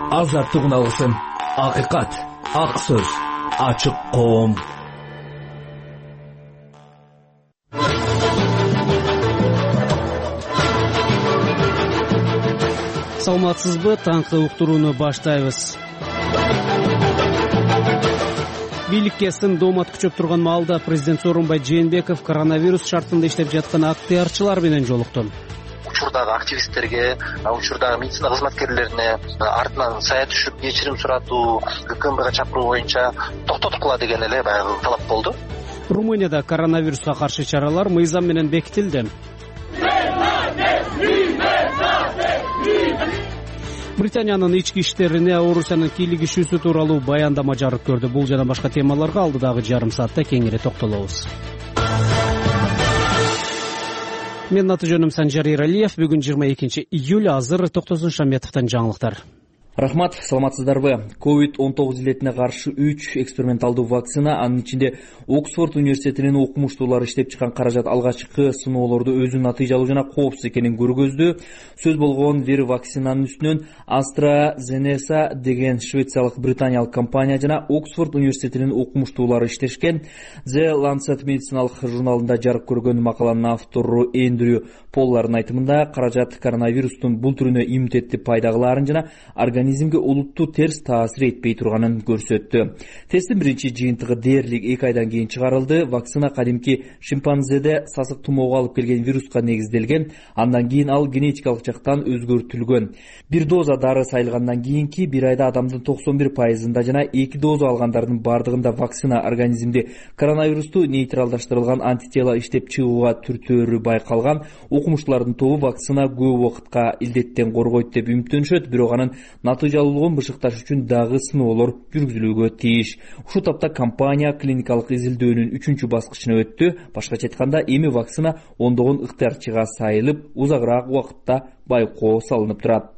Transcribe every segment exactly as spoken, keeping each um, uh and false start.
Азаттыгын алсын. Акыйкат, ак сөз, ачык коом. Саламатсызбы? Таңкы уктурууну баштайбыз. Бийликке сым-доомат күчөп турган маалда президент Сооронбай Жээнбеков коронавирус шартында иштеп жаткан ыктыярчылар менен жолукту. Учурдагы активисттерге, учурдагы медицина кызматкерлерине артынан сая түшүп, кечирим суратуу, КМБга чакыруу боюнча токтоткула деген эле баягы талап болду. Румынияда коронавируска каршы чаралар мыйзам менен бекитилди. Британиянын ички иштерине Орусиянын кийлигишүүсү тууралуу баяндама жарык көрдү. Бул жана башка темаларга алдыдагы жарым саатта кеңири токтолобуз. Мен аты жөнүм Санжар Эралиев. Бүгүн жыйырма экинчи июль. Азыр Токтозун Шаметовдон жаңылыктар. Рахмат, саламатсыздарбы? ковид он тогуз илетине каршы үч эксперименталдуу вакцина, анын ичинде Оксфорд университетинин окумуштуулары иштеп чыккан каражат алгачкы сыноолорду өзүнүн натыйжалуу жана коопсуз экенин көргөздү. Сөз болгон бир вакцинанын үстүнөн AstraZeneca деген швециялык британиялык компания жана Оксфорд университетинин окумуштуулары иштешкен. The Lancet медициналык журналында жарык көргөн макаланын автору Эндрю Поллардын айтымында, каражат коронавирустун бул түрүнө иммунитетти пайда кылаарын жана организмге олуттуу терс таасир этпей турганын көрсөттү. Тесттин биринчи жыйынтыгы дээрлик эки айдан кийин чыгарылды. Вакцина кадимки шимпанзеде сасык тумоого алып келген вируска негизделген. Андан кийин ал генетикалык жактан өзгөртүлгөн. Бир доза дары сайылгандан кийинки бир айда адамдын токсон бир пайызында жана эки доза алгандардын бардыгында вакцина организмде коронавирусту нейтралдаштырылган антитела иштеп чыгууга түртөөрү байкалган. Окумуштуулардын тобу вакцина көп убакытка илдеттен коргойт деп үмүттөнүшөт, бирок анын натыйжалуулугун бышыкташ үчүн дагы сыноолор жүргүзүлүүгө тийиш. Ушул тапта компания клиникалык изилдөөнүн үчүнчү баскычына өттү. Башкача айтканда, эми вакцина ондогон ыктыярчыга сайылып, узагыраак убакытта байкоо салынып турат.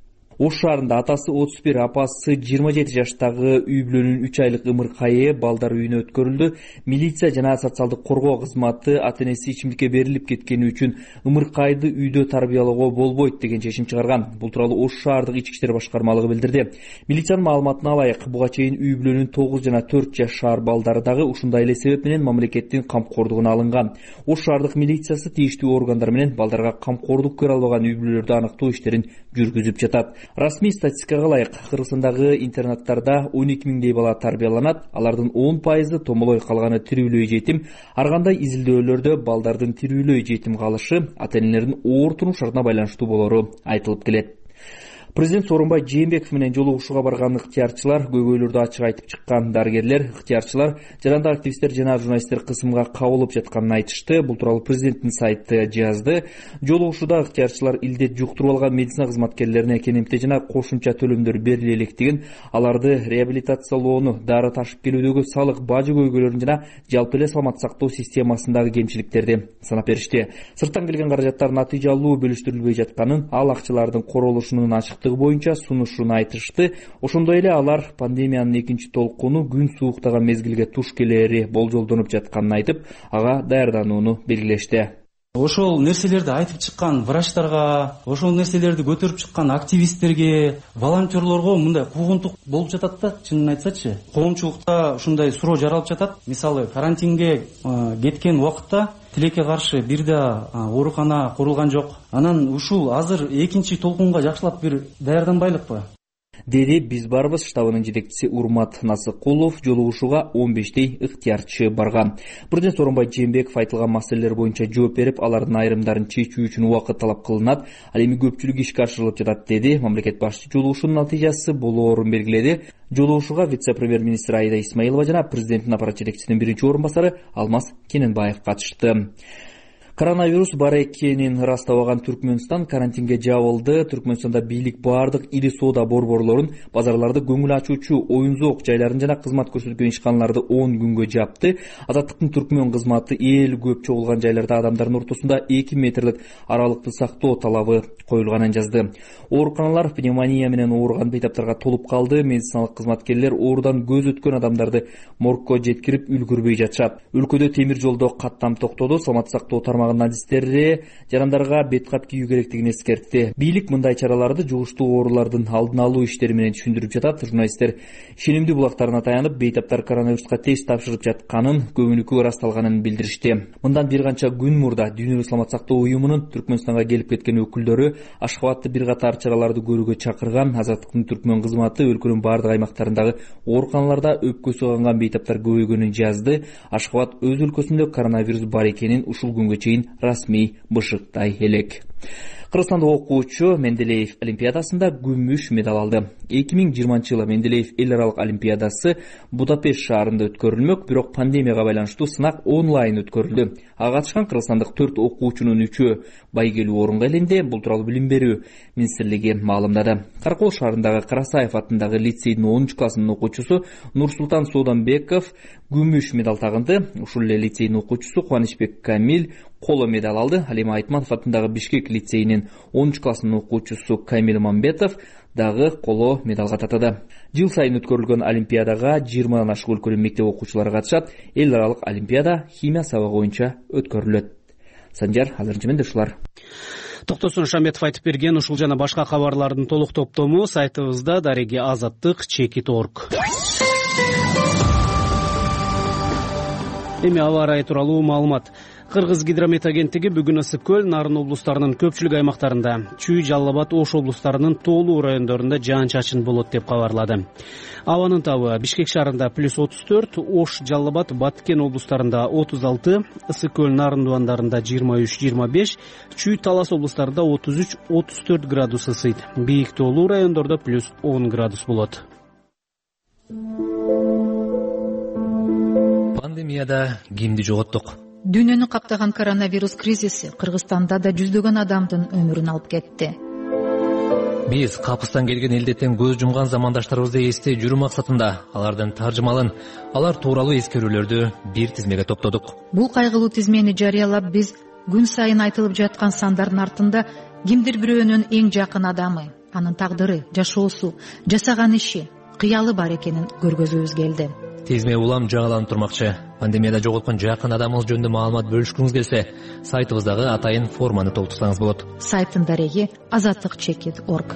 Ош шаарында атасы отуз бир, апасы жыйырма жети жаштагы үй бүлөнүн үч айлык ымыркайы балдар үйүнө өткөрүлдү. Милиция жана социалдык коргоо кызматы ата-энеси ичимдикке берилип кеткени үчүн ымыркайды үйдө тарбиялоого болбойт деген чечим чыгарган. Бул тууралуу Ош шаардык ички иштер башкармалыгы билдирди. Милициянын маалыматына алайык, буга чейин үй бүлөнүн тогуз жана төрт жашар балдары дагы ушундай эле себеп менен мамлекеттин камкордугуна алынган. Ош шаардык милициясы тийиштүү органдар менен балдарга камкордук көрө албаган үй бүлөлөрдү аныктоо иштерин жүргүзүп жатат. Расмий статистикага ылайык, Кыргызстандагы интернаттарда он эки миңдей бала тарбияланат. Алардын он пайызы томолой, калганы тирүүлөй жетим. Ар кандай изилдөөлөрдө балдардын тирүүлөй жетим калышы ата-энелердин оор турмуш шартына байланыштуу болору айтылып келет. Президент Сооронбай Жээнбеков менен жолугушууга барган ыктыярчылар, көйгөйлөрдү ачык айтып чыккан дарыгерлер, ыктыярчылар, жарандык активисттер жана журналисттер кысымга кабылып жатканын айтышты. Бул тууралуу президенттин сайты жазды. Жолугушууда ыктыярчылар илдет жуктуруп алган медицина кызматкерлерине кенемте жана кошумча төлөмдөр бериле электигин, аларды реабилитациялоону, дары ташып келүүдөгү салык бажы көйгөйлөрүн жана жалпы эле саламат сактоо системасындагы кемчиликтерди санап беришти. Сырттан келген каражаттар натыйжалуу бөлүштүрүлбөй жатканын, ал акчалардын королушунун ачык боюнча сунушун айтышты. Ошондой эле алар пандемиянын экинчи толкуну күн сууктаган мезгилге туш келери болжолдонуп жатканын айтып, ага даярданууну белгилешти. Ошол нерселерди айтып чыккан врачтарга, ошол нерселерди көтөрүп чыккан активисттерге, волонтерлорго мындай куугунтук болуп жатат да, чынын айтсачы. Коомчулукта ушундай суроо жаралып жатат. Мисалы, карантинге кеткен убакытта тилекке каршы бир да оорукана курулган жок. Анан ушул азыр экинчи толкунга жакшылап бир даярданбайлыкпы? Деди биз барбыз штабынын жетекчиси Урмат Насыкулов. Жолугушууга он бештей ыктыярчы барган. Президент Сооронбай Жээнбеков айтылган маселелер боюнча жооп берип, алардын айрымдарын чечүү үчүн убакыт талап кылынат. Ал эми көпчүлүк ишке ашырылып жатат, деди. Мамлекет башчысы жолугушуунун натыйжасы болоорун белгиледи. Жолугушууга вице-премьер-министр Аида Исмаилова жана президенттин аппарат жетекчисинин биринчи орун басары Алмаз Кененбаев катышты. Коронавирус бар экенин ырастабаган Түркмөнстан карантинге жабылды. Түркмөнстанда бийлик бардык ири соода борборлорун, базарларды, көңүл ачуучу оюн-зоок жайларын жана кызмат көрсөткөн ишканаларды он күнгө жапты. Азаттыктын Түркмөн кызматы эл көп чогулган жайларда адамдардын ортосунда эки метрлик аралыкты сактоо талабы коюлганын жазды. Ооруканалар пневмония менен ооруган бейтаптарга толуп калды. Медициналык кызматкерлер оорудан көз өткөн адамдарды моргко жеткирип үлгүрбөй жатышат. Өлкөдө темир жолдо каттам токтоду. Саламат сактоо тармагы кармаган адистери жарандарга бет кап кийүү керектигин эскертти. Бийлик мындай чараларды жугуштуу оорулардын алдын алуу иштери менен түшүндүрүп жатат. Журналисттер ишенимдүү булактарына таянып, бейтаптар коронавируска тест тапшырып жатканын, көбүнүкү ырасталганын билдиришти. Мындан бир канча күн мурда Дүйнөлүк саламат сактоо уюмунун Түркмөнстанга келип кеткен өкүлдөрү Ашхабадты бир катар чараларды көрүүгө чакырган. Азаттыктын Түркмөн кызматы өлкөнүн бардык аймактарындагы ооруканаларда өпкөсү канган бейтаптар көбөйгөнүн жазды. Ашхабад өз өлкөсүндө коронавирус бар экенин ушул күнгө чейин расмий бышыктай элек. Кыргызстандык окуучу Менделеев олимпиадасында күмүш медаль алды. эки миң жыйырманчы жылы Менделеев эл аралык олимпиадасы Будапешт шаарында өткөрүлмөк, бирок пандемияга байланыштуу сынак онлайн өткөрүлдү. Ага катышкан кыргызстандык төрт окуучунун үчөө байгелүү орунга иленди. Бул тууралуу Билим берүү министрлиги маалымдады. Каракол шаарындагы Карасаев атындагы лицейдин онунчу классынын окуучусу Нурсултан Сооданбеков күмүш медаль тагынды. Ушул эле лицейдин окуучусу Кубанычбек Камил коло медаль алды. Алима Айтматов атындагы Бишкек лицейинин онунчу классынын окуучусу Камил Мамбетов дагы коло медалга татады. Жыл сайын өткөрүлгөн олимпиадага жыйырмадан ашык өлкөнүн мектеп окуучулары катышат. Эл аралык олимпиада химия сабагы боюнча өткөрүлөт. Санжар, азырынча менде ушулар. Токтосун Шаметов айтып берген ушул жана башка кабарлардын толук топтому сайтыбызда дареги азаттык чекит точка орг. Эми аба ырайы тууралуу маалымат. Кыргыз гидромет агенттиги бүгүн Ысык көл, Нарын облустарынын көпчүлүк аймактарында, Чүй, Жалал Абад, Ош облустарынын тоолуу райондорунда жаан-чачын болот деп кабарлады. Абанын табы Бишкек шаарында плюс отуз төрт, Ош, Жалал Абад, Баткен облустарында отуз алты, Ысык көл, Нарын дубандарында жыйырма үч жыйырма беш, Чүй, Талас облустарында отуз үч отуз төрт градус ысыйт. Бийик тоолуу райондордо плюс он градус болот. Пандемияда кимди жоготтук? Дүйнөнү каптаган коронавирус кризиси Кыргызстанда да жүздөгөн адамдын өмүрүн алып кетти. Биз капыстан келген элдеттен көз жумган замандаштарыбызды эстей жүрүү максатында алардын таржымалын, алар тууралуу эскерүүлөрдү бир тизмеге топтодук. Бул кайгылуу тизмени жарыялап, биз күн сайын айтылып жаткан сандардын артында кимдир бирөөнүн эң жакын адамы, анын тагдыры, жашоосу, жасаган иши, кыялы бар экенин көргөзүүбүз келди. Тизме улам жаңыланып турмакчы. Пандемияда жоготкон жакын адамыңыз жөнүндө маалымат бөлүшкүңүз келсе, сайтыбыздагы атайын форманы толтурсаңыз болот. Сайттын дареги азаттык чекит точка орг.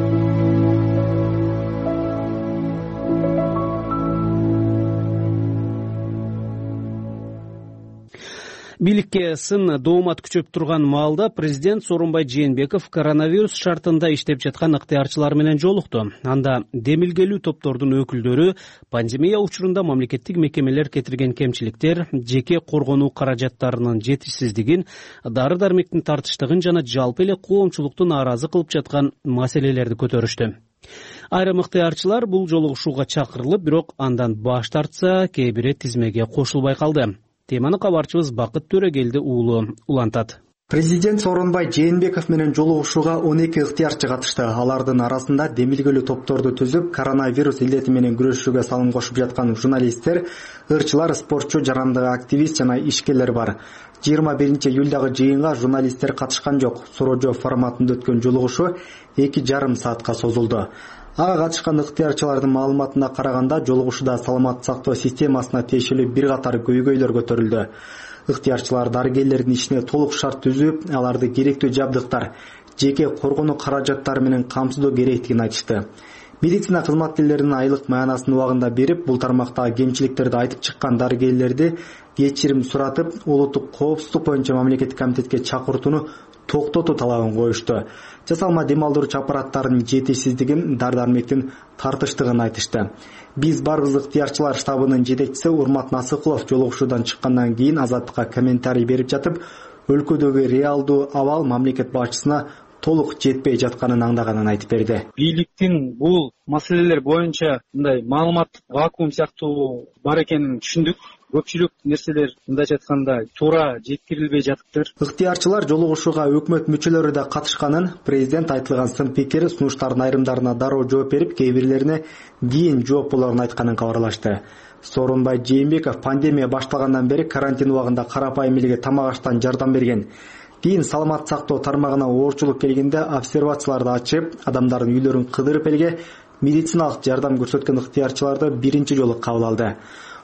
Бийликке сын доомат күчөп турган маалда президент Сооронбай Жээнбеков коронавирус шартында иштеп жаткан ыктыярчылар менен жолукту. Анда демилгелүү топтордун өкүлдөрү пандемия учурунда мамлекеттик мекемелер кетирген кемчиликтер, жеке коргонуу каражаттарынын жетишсиздигин, дары-дармектин тартыштыгын жана жалпы эле коомчулукту нааразы кылып жаткан маселелерди көтөрүштү. Айрым ыктыярчылар бул жолугушууга чакырылып, бирок андан баш тартса, кээ бири тизмеге кошулбай калды. Теманы кабарчыбыз Бакыт Төрөгелди уулу улантат. Президент Сооронбай Жээнбеков менен жолугушууга он эки ыктыярчы катышты. Алардын арасында демилгелүү топторду түзүп, коронавирус илдети менен күрөшүүгө салым кошуп жаткан журналисттер, ырчылар, спортчу, жарандык активист жана ишкерлер бар. жыйырма биринчи июлдагы жыйынга журналисттер катышкан жок. Суроо форматында өткөн жолугушуу эки жарым саатка созулду. Ага катышкан ыктыярчылардын маалыматына караганда, жолугушууда саламаттык сактоо системасына тиешелүү бир катар көйгөйлөр көтөрүлдү. Ыктыярчылар дарыгерлердин ишине толук шарт түзүп, аларды керектүү жабдыктар, жеке коргонуу каражаттары менен камсыздоо керектигин айтышты. Медицина кызматкерлеринин айлык маянасын убагында берип, бул тармактагы кемчиликтерди айтып чыккан дарыгерлерди кечирим суратып, улуттук коопсуздук боюнча мамлекеттик комитетке чакыртууну токтотуу талабын коюшту. Жасалма дем алдыруучу аппараттарынын жетишсиздигин, дары-дармектин тартыштыгын айтышты. Биз барбыз ыктыярчылар штабынын жетекчиси Урмат Насыкулов жолугушуудан чыккандан кийин Азаттыкка комментарий берип жатып, өлкөдөгү реалдуу абал мамлекет башчысына толук жетпей жатканын аңдаганын айтып берди. Бийликтин бул маселелер боюнча мындай маалыматтык вакуум сыяктуу бар экенин түшүндүк. Көпчүлүк нерселер мындайча айтканда туура жеткирилбей жатыптыр. Ыктыярчылар жолугушууга өкмөт мүчөлөрү да катышканын, президент айтылган сын пикир, сунуштардын айрымдарына дароо жооп берип, кээ бирлерине кийин жооп болорун айтканын кабарлашты. Сооронбай Жээнбеков пандемия башталгандан бери карантин убагында карапайым элге тамак аштан жардам берген. Кийин саламаттык сактоо тармагына оорчулук келгенде обсервацияларды ачып, адамдардын үйлөрүн кыдырып элге медициналык жардам көрсөткөн ыктыярчыларды биринчи жолу кабыл алды.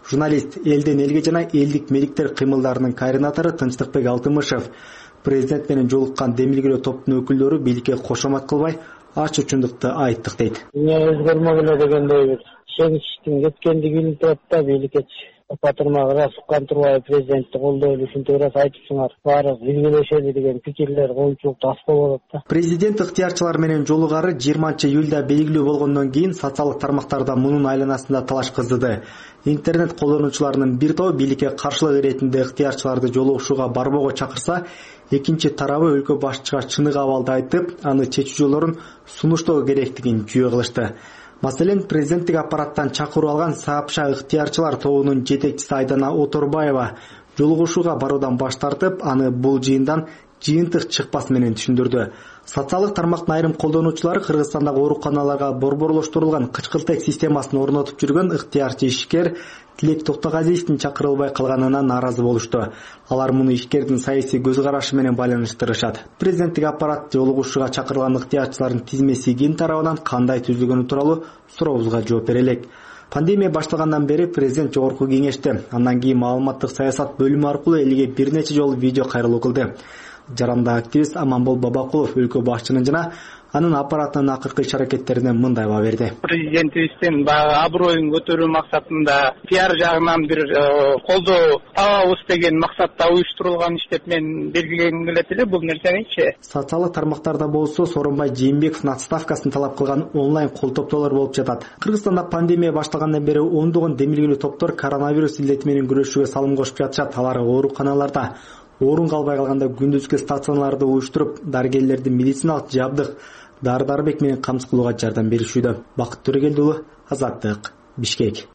Журналист элден элге жана элдик меликтер кыймылдарынын координатору Тынчтыкбек Алтымышев президент менен жолуккан демилгелөө топтун өкүлдөрү бийликке кошомат кылбай ачуу чындыкты айттык дейт. Өзгөрмөгүлө дегендей бир шегиштин кеткендиги билинип турат да, бийликке батырмага ырас уккан турбай президентти колдойлу ушинтип ырас айтыпсыңар, баары билгелешели деген пикирлер коюучулукта аз болуп атат да. Президент ыктыярчылар менен жолугары жыйырманчы июлда белгилүү болгондон кийин социалдык тармактарда мунун айланасында талаш кыздырды. Интернет колдонуучуларынын бир тобу бийликке каршылык иретинде ыктыярчыларды жолугушууга барбоого чакырса, экинчи тарабы өлкө башчыга чыныгы абалды айтып, аны чечүү жолдорун сунуштоо керектигин жүйө кылышты. Маселен, президенттик аппараттан чакыруу алган Саапша ыктыярчылар тобунун жетекчиси Айдана Оторбаева жолугушууга баруудан баш тартып, аны бул жыйындан жыйынтык чыкпасы менен түшүндүрдү. Социалдык тармактын айрым колдонуучулары Кыргызстандагы ооруканаларга борборлоштурулган кычкылтек системасын орнотуп жүргөн ыктыярчы ишкер Тилек Токтогазиевдин чакырылбай калганына нааразы болушту. Алар муну ишкердин саясий көз карашы менен байланыштырышат. Президенттик аппарат жолугушууга чакырылган ыктыярчылардын тизмеси ким тарабынан кандай түзүлгөнү тууралуу сурообузга жооп бере элек. Пандемия башталгандан бери президент жогорку кеңеште, андан кийин маалыматтык саясат бөлүмү аркылуу элге бир нече жолу видео кайрылуу кылды. Жарандагы активист Аманбол Бабакулов өлкө башчынын жана анын аппаратынын акыркы иш-аракеттерине мындай баа берди. Президентибиздин баягы аброюн көтөрүү максатында пиар жагынан бир колдоо табабыз деген максатта уюштурулган иш деп мен белгилегим келет эле бул нерсеничи. Социалдык тармактарда болсо Сооронбай Жээнбековдун отставкасын талап кылган онлайн кол топтоолор болуп жатат. Кыргызстанда пандемия башталгандан бери ондогон демилгелүү топтор коронавирус илдети менен күрөшүүгө салым кошуп жатышат. Алар ооруканаларда орун калбай калганда күндүзгү стационарларды уюштуруп, дарыгерлерди медициналык жабдык, дары-дарбек менен камсыз кылууга жардам беришүүдө. Бакыт Төрөгелди уулу, Азаттык, Бишкек.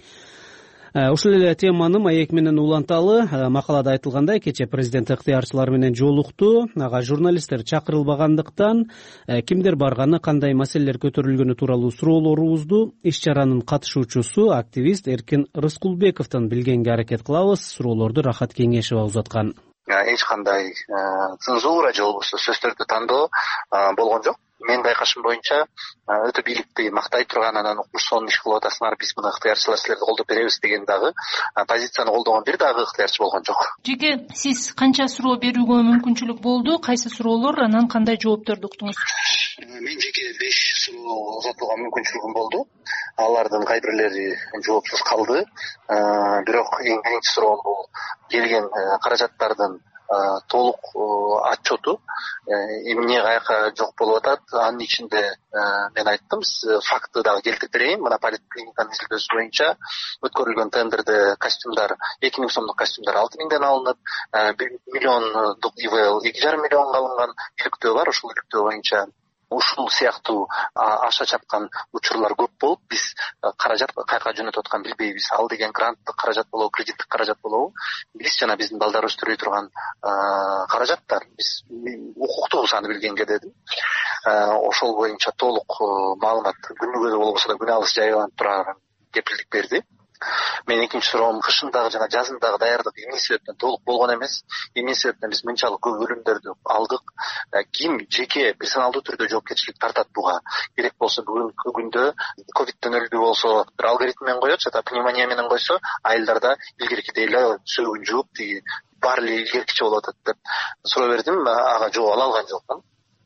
Ушул эле теманы маек менен уланталы. Макалада айтылгандай, кече президент ыктыярчылар менен жолукту. Ага журналисттер чакырылбагандыктан кимдер барганы, кандай маселелер көтөрүлгөнү тууралуу суроолорубузду иш-чаранын катышуучусу активист Эркин Рыскулбековдон билгенге аракет кылабыз. Суроолорду Рахат Кеңешева узаткан. Эч кандай цензура же болбосо сөздөрдү тандоо болгон жок. Мен байкашым боюнча өтө бийликти мактай турган, анан укмуш сонун иш кылып атасыңар, биз муну ыктыярчылар силерди колдоп беребиз деген дагы позицияны колдогон бир дагы ыктыярчы болгон жок. Жеке сиз канча суроо берүүгө мүмкүнчүлүк болду? Кайсы суроолор, анан кандай жоопторду уктуңуз? Мен жеке беш суроо узатууга мүмкүнчүлүгүм болду. Алардын кай бирлери жоопсуз калды. Бирок эң биринчи суроом бул келген каражаттардын толук отчету эмне каяка жок болуп атат. Анын ичинде мен айттым, факты дагы келтирип берейин. Мына поликлиниканын изилдөөсү боюнча өткөрүлгөн тендерде костюмдар эки миң сомдук костюмдар алты миңден алынып, бир миллиондук И В Л эки жарым миллионго алынган иликтөө бар. Ушул иликтөө боюнча ушул сыяктуу аша чапкан учурлар көп болуп, биз каражат каяка жөнөтүп атканын билбейбиз. Ал деген гранттык каражат болобу, кредиттик каражат болобу, биз жана биздин балдарыбыз төрөй турган каражаттар. Биз укуктуубуз аны билгенге дедим. Ошол боюнча толук маалымат күнүгө болбосо да күнү алыс жайыланып турган кепилдик берди. Мен экинчи суроом кышындагы жана жазындагы даярдык эмне себептен толук болгон эмес, эмне себептен биз мынчалык көп өлүмдөрдү алдык, ким жеке персоналдуу түрдө жоопкерчилик тартат буга? Керек болсо бүгүнкү күндө ковидтен өлдү болсо бир алгоритм менен коет, жада пневмония менен койсо айылдарда илгеркидей эле сөөгүн жууп, тиги баары эле илгеркиче болуп атат деп суроо бердим. Ага жооп ала алган жокмун.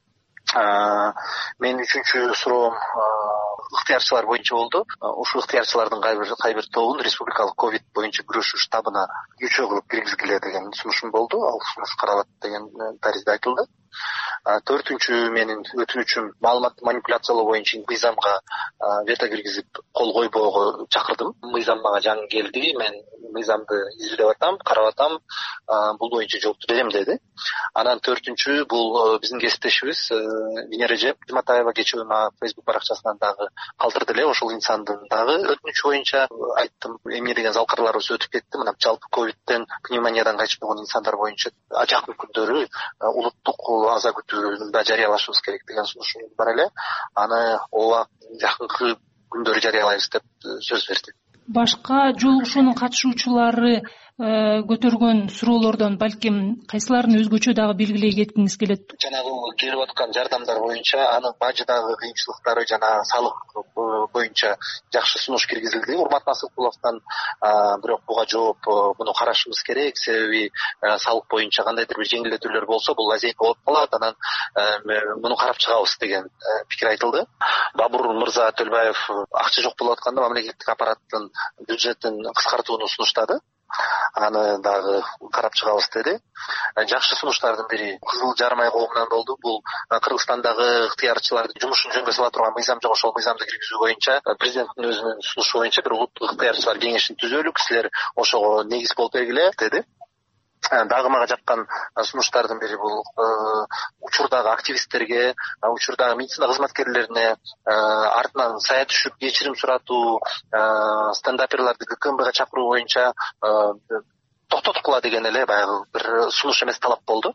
Мен үчүнчү суроом ыктыярчылар боюнча болду. Ушул ыктыярчылардын кайбир кайбир тобун республикалык ковид боюнча күрөшүү штабына күчөө кылып киргизгиле деген сунушум болду. Ал сунуш каралат деген таризде айтылды. Төртүнчү менин өтүнүчүм маалыматты манипуляциялоо боюнча мыйзамга вето киргизип кол койбоого чакырдым. Мыйзам мага жаңы келди, мен мыйзамды изилдеп атам, карап атам, бул боюнча жоопту берем деди. Анан төртүнчү бул биздин кесиптешибиз Венера Жематаева кечээ мага Facebook баракчасынан дагы калтырды эле. Ошол инсандын дагы өтүнүчү боюнча айттым, эмне деген залкарларыбыз өтүп кетти. Мына жалпы ковидтен, пневмониядан кайтып болгон инсандар боюнча жакын күндөрү улуттук аза күтүүнү да жарыялашыбыз керек деген сунушум бар эле. Аны ооба жакынкы күндөрү жарыялайбыз деп сөз берди. Башка жолугушуунун катышуучулары көтөргөн суроолордон балким кайсыларын өзгөчө дагы белгилей кеткиңиз келет? Жанагы келип аткан жардамдар боюнча анын бажыдагы кыйынчылыктары жана салык боюнча жакшы сунуш киргизилди Урмат Насыпуловдон. Бирок буга жооп муну карашыбыз керек, себеби салык боюнча кандайдыр бир жеңилдетүүлөр болсо бул лазейка болуп калат, анан муну карап чыгабыз деген пикир айтылды. Бабур мырза Төлбаев акча жок болуп атканда мамлекеттик аппараттын бюджетин кыскартууну сунуштады. Аны дагы карап чыгабыз деди. Жакшы сунуштардын бири Кызыл Жармай коомунан болду. Бул Кыргызстандагы ыктыярчылардын жумушун жөнгө сала турган мыйзам жок, ошол мыйзамды киргизүү боюнча президенттин өзүнүн сунушу боюнча бир улуттук ыктыярчылар кеңешин түзөлүк, силер ошого негиз болуп бергиле деди. Дагы мага жаккан сунуштардын бири бул учурдагы активисттерге, учурдагы медицина кызматкерлерине артынан сая түшүп кечирим суратуу, стендаперларды ГКМБга чакыруу боюнча токтоткула деген эле баягы бир сунуш эмес, талап болду.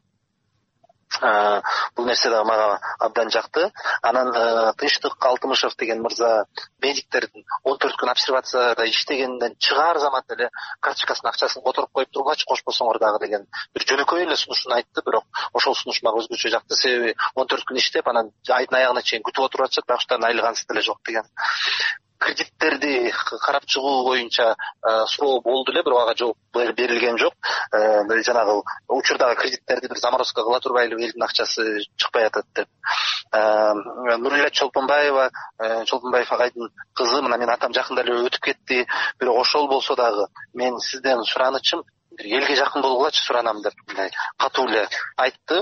Бул нерсе дагы мага абдан жакты. Анан Тынчтык Алтымышев деген мырза медиктердин он төрт күн обсервацияда иштегенден чыгаар замат эле карточкасынын акчасын которуп коюп тургачы кошпосоңор дагы деген бир жөнөкөй эле сунушун айтты. Бирок ошол сунуш мага өзгөчө жакты, себеби он төрт күн иштеп анан айдын аягына чейин күтүп отуруп атышат, бирок уштан айлык анысы деле жок деген. Кредиттерди карап чыгуу боюнча суроо болду эле, бирок ага жооп берилген жок. Жанагы учурдагы кредиттерди бир заморозка кыла турбайлы элдин акчасы чыкпай атат деп. Нурилет Чолпонбаева, Чолпонбаев агайдын кызы, мына менин атам жакында эле өтүп кетти. Бирок ошол болсо дагы мен сизден суранычым бир элге жакын болгулачы суранам деп мындай катуу эле айтты.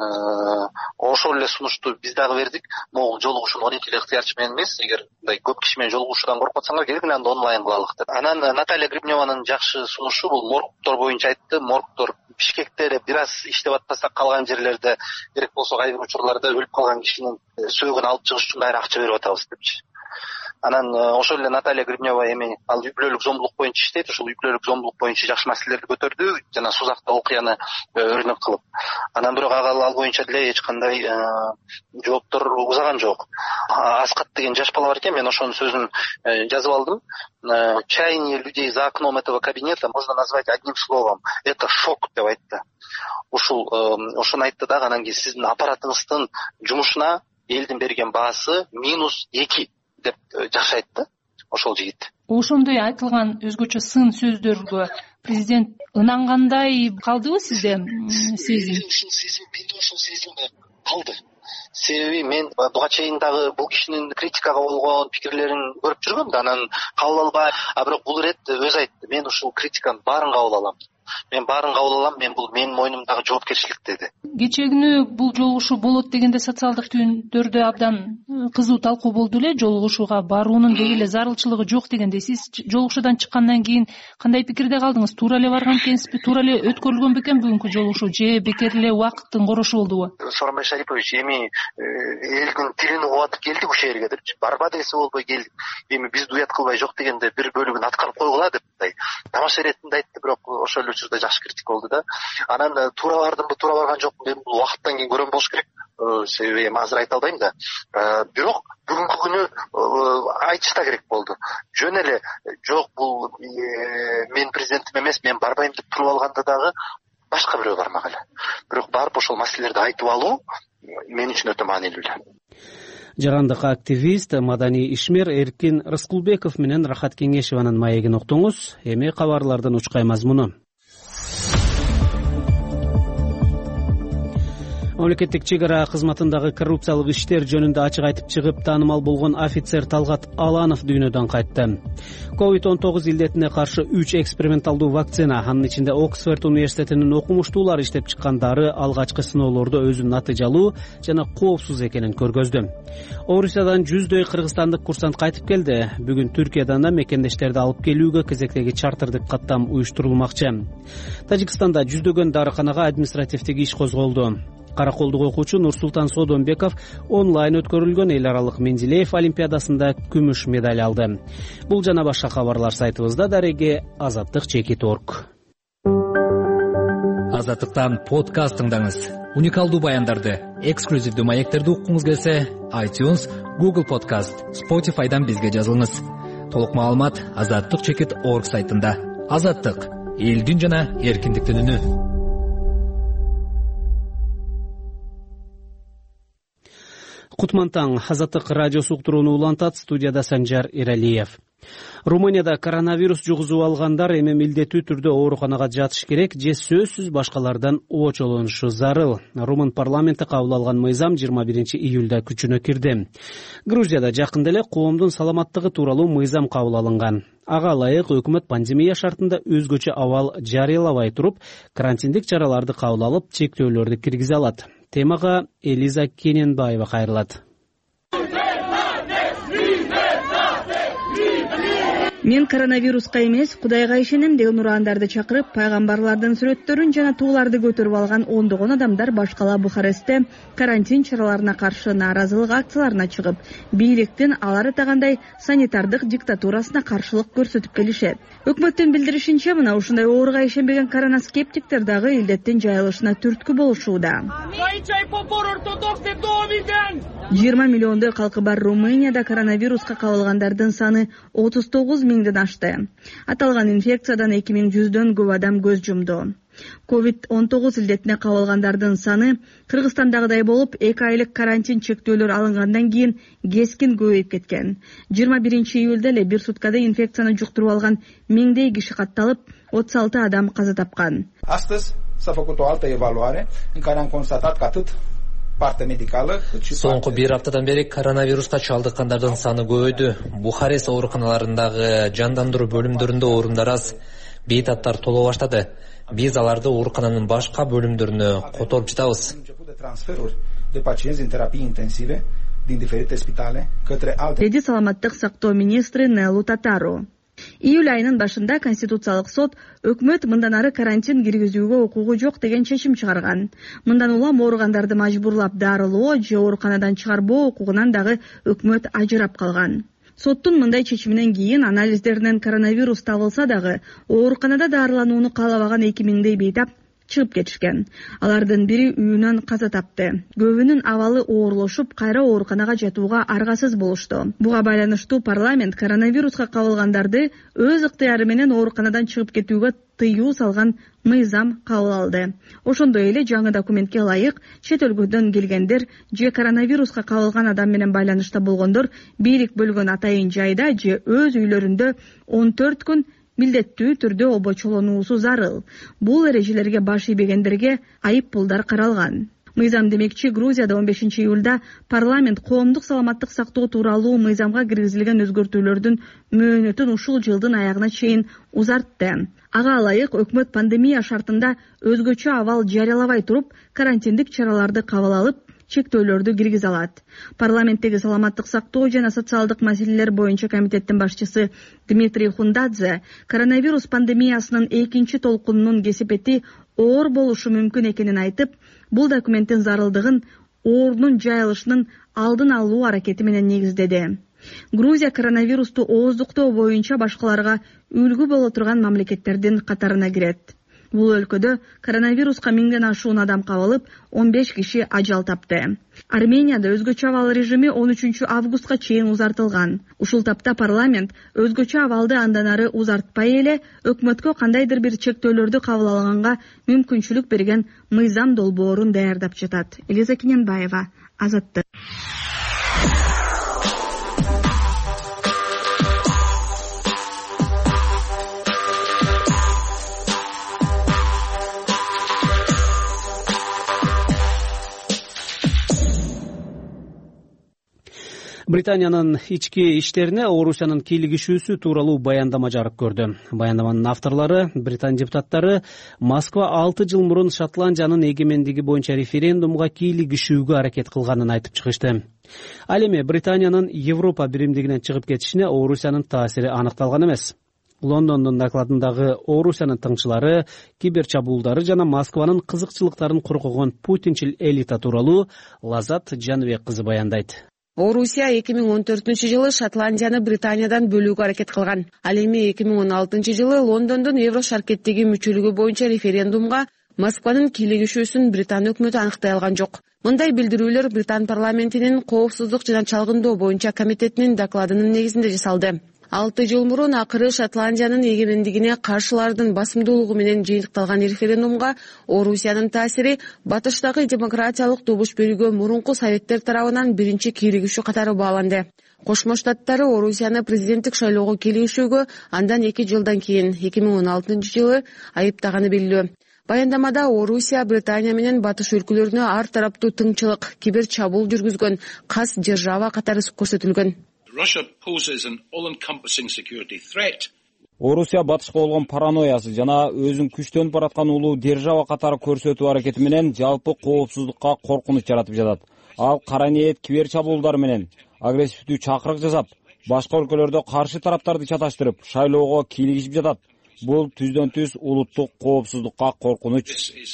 Ошол эле сунушту биз дагы бердик. Могул жолугушууну он эки эле ыктыярчы менен эмес, эгер мындай көп киши менен жолугушуудан коркуп атсаңар келгиле анда онлайн кылалык деп. Анан Наталья Гребневанын жакшы сунушу бул моргтор боюнча айтты. Моргтор Бишкекте эле бир аз иштеп атпаса, калган жерлерде керек болсо кайбир учурларда өлүп калган кишинин сөөгүн алып чыгыш үчүн дайыр акча берип атабыз депчи. Анан ошол эле Наталья Гребнева эми ал үй бүлөлүк зомбулук боюнча иштейт. Ошол үй бүлөлүк зомбулук боюнча жакшы маселелерди көтөрдү, жана Сузакта окуяны өрнөк кылып. Анан бирок ага ал боюнча деле эч кандай жооптор узаган жок. Аскат деген жаш бала бар экен, мен ошонун сөзүн жазып алдым. Чаяние людей за окном этого кабинета можно назвать одним словом. Это шок деп айтты. Ушул ошону айтты дагы. Анан кийин сиздин аппаратыңыздын жумушуна элдин берген баасы минус эки деп жакшы айтты ошол жигит. Ошондой айтылган өзгөчө сын сөздөргө президент ынангандай калдыбы сизде сезим? Сезим, менде ошол сезим калды. Себеби мен буга чейин дагы бул кишинин критикага болгон пикирлерин көрүп жүргөм да, анан кабыл албай, а бирок бул ирет өзү айтты. Мен ушул критиканын баарын кабыл алам. Мен баарын кабыл алам, мен бул менин мойнумдагы жоопкерчилик деди. Кечээ күнү бул жолугушуу болот дегенде социалдык түйүндөрдө абдан кызуу талкуу болду эле. Жолугушууга баруунун деги эле зарылчылыгы жок дегенде, сиз жолугушуудан чыккандан кийин кандай пикирде калдыңыз? Туура эле барган экенсизби? Туура эле өткөрүлгөн бекен бүгүнкү жолугушуу, же бекер эле убакыттын корошу болдубу? Сооронбай Шарипович, эми элдин тилин угатып келдик ушул жерге депчи. Барба десе болбой келдик. Эми бизди уят кылбай жок дегенде бир бөлүгүн аткарып койгула деп мындай тамаша иретинде айтты. Бирок ошол эле учурда жакшы критик болду да. Анан туура бардымбы, туура барган жокпу, мен бул убакыттан кийин көрөм болуш керек. Себеби эми азыр айта албайм да. Бирок бүгүнкү күнү айтыш да керек болду. Жөн эле жок, бул мен президентим эмес, мен барбайм деп туруп алганда дагы башка бирөө бармак эле. Бирок барып ошол маселелерди айтып алуу мен үчүн өтө маанилүү эле. Жарандык активист, маданий ишмер Эркин Рыскулбеков менен Рахат Кеңешеванын маегин уктуңуз. Эми кабарлардын учкай мазмуну. Мамлекеттик чек ара кызматындагы коррупциялык иштер жөнүндө ачык айтып чыгып таанымал болгон офицер Талгат Аланов дүйнөдөн кайтты. ковид он тогуз илдетине каршы үч эксперименталдуу вакцина, анын ичинде Оксфорд университетинин окумуштуулары иштеп чыккан дары алгачкы сыноолордо өзүн натыйжалуу жана коопсуз экенин көргөздү. Орусиядан жүздөй кыргызстандык курсант кайтып келди. Бүгүн Түркиядан да мекендештерди алып келүүгө кезектеги чартырдык каттам уюштурулмакчы. Тажикстанда жүздөгөн дарыканага административдик иш козголду. Караколдук окуучу Нурсултан Содонбеков онлайн өткөрүлгөн эл аралык Менделеев олимпиадасында күмүш медаль алды. Бул жана башка кабарлар сайтыбызда. Дареги азаттык чекит точка орг. Азаттыктан подкаст тыңдаңыз. Уникалдуу баяндарды, эксклюзивдүү маектерди уккуңуз келсе, iTunes, Google Podcast, Spotify'дан бизге жазылыңыз. Толук маалымат азаттык чекит точка орг сайтында. Азаттык элдин жана эркиндиктин үнү. Кутман таң, Азаттык радиосу уктурууну улантат. Студияда Санжар Иралиев. Румынияда коронавирус жугузуп алгандар эми милдеттүү түрдө ооруканага жатыш керек же сөзсүз башкалардан очолонушу зарыл. Румын парламенти кабыл алган мыйзам жыйырма биринчи июлда күчүнө кирди. Грузияда жакында эле коомдун саламаттыгы тууралуу мыйзам кабыл алынган. Ага ылайык өкмөт пандемия шартында өзгөчө абал жарыялабай туруп, карантиндик чараларды кабыл алып, чектөөлөрдү киргизе алат. Темага Элиза Кененбаева кайрылат. Мен коронавируска эмес, Кудайга ишенем деген урандарды чакырып, пайгамбарлардын сүрөттөрүн жана тууларды көтөрүп алган ондогон адамдар башкала Бухарестте карантин чараларына каршы нааразылык акцияларына чыгып, бийликтин алар атагандай санитардык диктатурасына каршылык көрсөтүп келишет. Өкмөттүн билдиришинче, мына ушундай ооруга ишенбеген коронаскептиктер дагы илдеттин жайылышына түрткү болушууда. жыйырма миллиондой калкы бар Румынияда коронавируска кабылгандардын саны отуз тогуз миңден ашты. Аталган инфекциядан эки миң жүздөн көп адам көз жумду. ковид он тогуз илдетине кабылгандардын саны Кыргызстандагыдай болуп, эки айлык карантин чектөөлөр алынгандан кийин кескин көбөйүп кеткен. жыйырма биринчи июлда эле бир суткада инфекцияны жуктуруп алган миңдей киши катталып, отуз алты адам каза тапкан. Astăzi s-a făcut o altă evaluare în care am constatat că atât Соңку бир аптадан бери коронавируска чалдыккандардын саны көбөйдү. Бухарест ооруканаларындагы жандандыруу бөлүмдөрүндө орундар аз. Бейтаттар толо баштады. Биз аларды оорукананын башка бөлүмдөрүнө которуп жатабыз. Деди саламаттык сактоо министри Нелу Татару. Июль айынын башында Конституциялык сот өкмөт мындан ары карантин киргизүүгө укугу жок деген чечим чыгарган. Мындан улам ооругандарды мажбурлап дарылоо же ооруканадан чыгарбоо укугунан дагы өкмөт ажырап калган. Соттун мындай чечиминен кийин анализдеринен коронавирус табылса дагы ооруканада дарыланууну каалабаган эки миңдей бейтап чыгып кетишкен. Алардын бири үйүнөн каза тапты. Көбүнүн абалы оорлошуп, кайра ооруканага жатууга аргасыз болушту. Буга байланыштуу парламент коронавируска кабылгандарды өз ыктыяры менен ооруканадан чыгып кетүүгө тыюу салган мыйзам кабыл алды. Ошондой эле жаңы документке ылайык чет өлкөдөн келгендер же коронавируска кабылган адам менен байланышта болгондор бийлик бөлгөн атайын жайда же өз үйлөрүндө он төрт күн милдеттүү түрдө обочолонуусу зарыл. Бул эрежелерге баш ийбегендерге айып пулдар каралган. Мыйзам демекчи, Грузияда он бешинчи июлда парламент коомдук саламаттык сактоо тууралуу мыйзамга киргизилген өзгөртүүлөрдүн мөөнөтүн ушул жылдын аягына чейин узартты. Ага ылайык өкмөт пандемия шартында өзгөчө абал жарыялабай туруп, карантиндик чараларды кабыл алып, чектөөлөрдү киргизе алат. Парламенттеги саламаттык сактоо жана социалдык маселелер боюнча комитеттин башчысы Дмитрий Хундадзе коронавирус пандемиясынын экинчи толкунунун кесепети оор болушу мүмкүн экенин айтып, бул документтин зарылдыгын оорунун жайылышынын алдын алуу аракети менен негиздеди. Грузия коронавирусту ооздуктоо боюнча башкаларга үлгү боло турган мамлекеттердин катарына кирет. Бул өлкөдө коронавируска миңден ашуун адам кабылып, он беш киши ажал тапты. Арменияда өзгөчө абал режими он үчүнчү августка чейин узартылган. Ушул тапта парламент өзгөчө абалды андан ары узартпай эле өкмөткө кандайдыр бир чектөөлөрдү кабыл алганга мүмкүнчүлүк берген мыйзам долбоорун даярдап жатат. Элиза Кененбаева, Азаттык. Британиянын ички иштерине Орусиянын кийлигишүүсү тууралуу баяндама жарык көрдү. Баяндаманын авторлору, Британ депутаттары Москва алты жыл мурун Шотландиянын эгемендиги боюнча референдумга кийлигишүүгө аракет кылганын айтып чыгышты. Ал эми Британиянын Европа биримдигинен чыгып кетишине Орусиянын таасири аныкталган эмес. Лондондун докладындагы Орусиянын тыңчылары, киберчабуулдары жана Москванын кызыкчылыктарын коргогон путинчил элита тууралуу Лазат Жаныбек кызы баяндайт. Орусия эки миң он төртүнчү жылы Шотландияны Британиядан бөлүүгө аракет кылган. Ал эми эки миң он алтынчы жылы Лондондун Еврошаркеттеги мүчөлүгү боюнча референдумга Москванын кийлигишүүсүн Британ өкмөтү аныктай алган жок. Мындай билдирүүлөр Британ парламентинин коопсуздук жана чалгындоо боюнча комитетинин докладынын негизинде жасалды. алты жыл мурун акыры Шотландиянын эгемендигине каршылардын басымдуулугу менен жыйынтыкталган референдумга Орусиянын таасири батыштагы демократиялык добуш берүүгө мурунку советтер тарабынан биринчи кийлигишүү катары бааланды. Кошмо Штаттары Орусияны президенттик шайлоого кийлигишүүгө андан эки жылдан кийин эки миң он алтынчы жылы айыптаганы белгилүү. Баяндамада Орусия Британия менен батыш өлкөлөрүнө ар тараптуу тыңчылык, кибер чабуул жүргүзгөн, кас держава катары көрсөтүлгөн. Орусия батышка болгон паранойясы жана өзүн күчтөнүп бараткан улуу держава катары көрсөтүү аракети менен жалпы коопсуздукка коркунуч жаратып жатат. Ал кара ниет кибер чабуулдар менен агрессивдүү чакырык жасап, башка өлкөлөрдө каршы тараптарды чаташтырып, шайлоого кийлигишип жатат. Бул түздөн түз улуттук коопсуздукка коркунуч.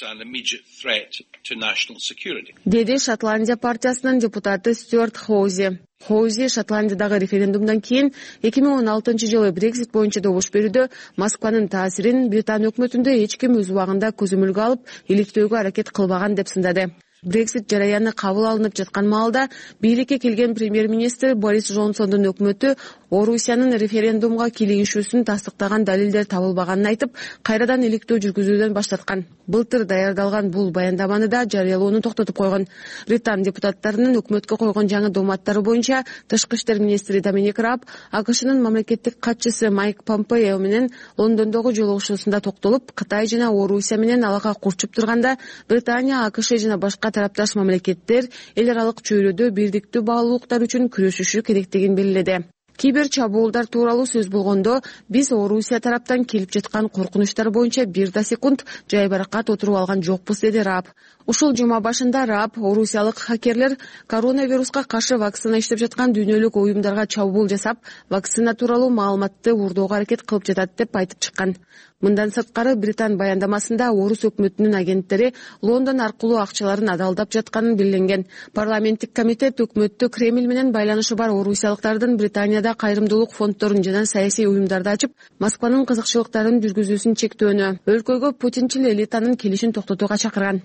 Деди Шотландия партиясынын депутаты Стюарт Хоузи. Хоузи Шотландиядагы референдумдан кийин эки миң он алтынчы жылы Брексит боюнча добуш берүүдө Москванын таасирин Британия өкмөтүндө эч ким өз убагында көзөмөлгө алып, иликтөөгө аракет кылбаган деп сындады. Брексит жараяны кабыл алынып жаткан маалда бийликке келген премьер-министр Борис Джонсондун өкмөтү Орусиянын референдумга кийлигишүүсүн тастыктаган далилдер табылбаганын айтып, кайрадан иликтөө жүргүзүүдөн баштаткан. Былтыр даярдалган бул баяндаманы да жарыялоону токтотуп койгон. Британ депутаттарынын өкмөткө койгон жаңы дооматтары боюнча тышкы иштер министри Доминик Раб АКШнын мамлекеттик катчысы Майк Помпео менен Лондондогу жолугушуусунда токтолуп, Кытай жана Орусия менен алака курчуп турганда Британия, АКШ жана башка тарапташ мамлекеттер эл аралык чөйрөдө бирдиктүү баалуулуктар үчүн күрөшүшү керектигин белгиледи. Кибер чабуулдар тууралуу сөз болгондо, биз Орусия тараптан келип жаткан коркунучтар боюнча бир да секунд жайбаракат отуруп алган жокпуз, деди Раб. Ушул жума башында Раб орусиялык хакерлер коронавируска каршы вакцина иштеп жаткан дүйнөлүк уюмдарга чабуул жасап, вакцина тууралуу маалыматты уурдоого аракет кылып жатат деп айтып чыккан. Мындан сырткары Британ баяндамасында Орус өкмөтүнүн агенттери Лондон аркылуу акчаларын адалдап жатканын белгиленген. Парламенттик комитет өкмөттү Кремль менен байланышы бар орусиялыктардын Британияда кайрымдуулук фонддорун жана саясий уюмдарды ачып, Москванын кызыкчылыктарын жүргүзүүсүн чектөөнү, өлкөгө путинчил элитанын келишин токтотууга чакырган.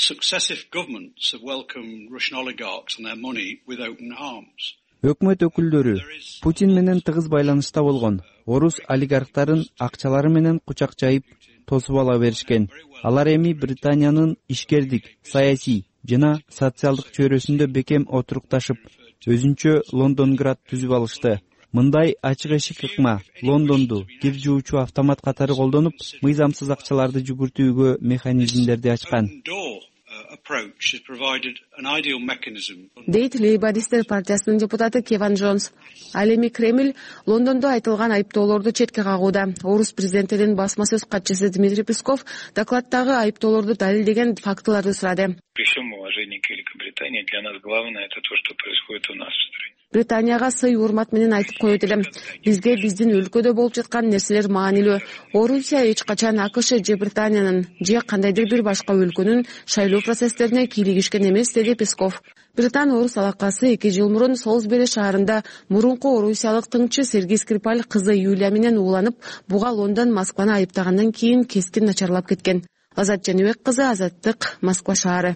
Өкмөт өкүлдөрү Путин менен тыгыз байланышта болгон орус олигархтарын акчалары менен кучак жайып тосуп ала беришкен. Алар эми Британиянын ишкердик, саясий жана социалдык чөйрөсүндө бекем отурукташып, өзүнчө Лондонград түзүп алышты. Мындай ачык эшик ыкма Лондонду кир жуучу автомат катары колдонуп, мыйзамсыз акчаларды жүгүртүүгө механизмдерди ачкан. Дейт Лейбористер партиясынын депутаты Кевин Джонс. Ал эми Кремль Лондондо айтылган айыптоолорду четке кагууда. Орус президентинин басма сөз катчысы Дмитрий Песков докладдагы айыптоолорду далилдеген фактыларды сурады. При всем уважении к Великобритании, для нас главное это то, что происходит у нас в стране. Британияга сый урмат менен айтып коет элем. Бизге биздин өлкөдө болуп жаткан нерселер маанилүү. Орусия эч качан АКШ же Британиянын же кандайдыр бир башка өлкөнүн шайлоо процесстерине кийлигишкен эмес, деди Песков. Британ орус алакасы эки жыл мурун Солсбери шаарында мурунку орусиялык тыңчы Сергей Скрипаль кызы Юлия менен ууланып, буга Лондон Москваны айыптагандан кийин кескин начарлап кеткен. Азат Жаныбек кызы, Азаттык, Москва шаары.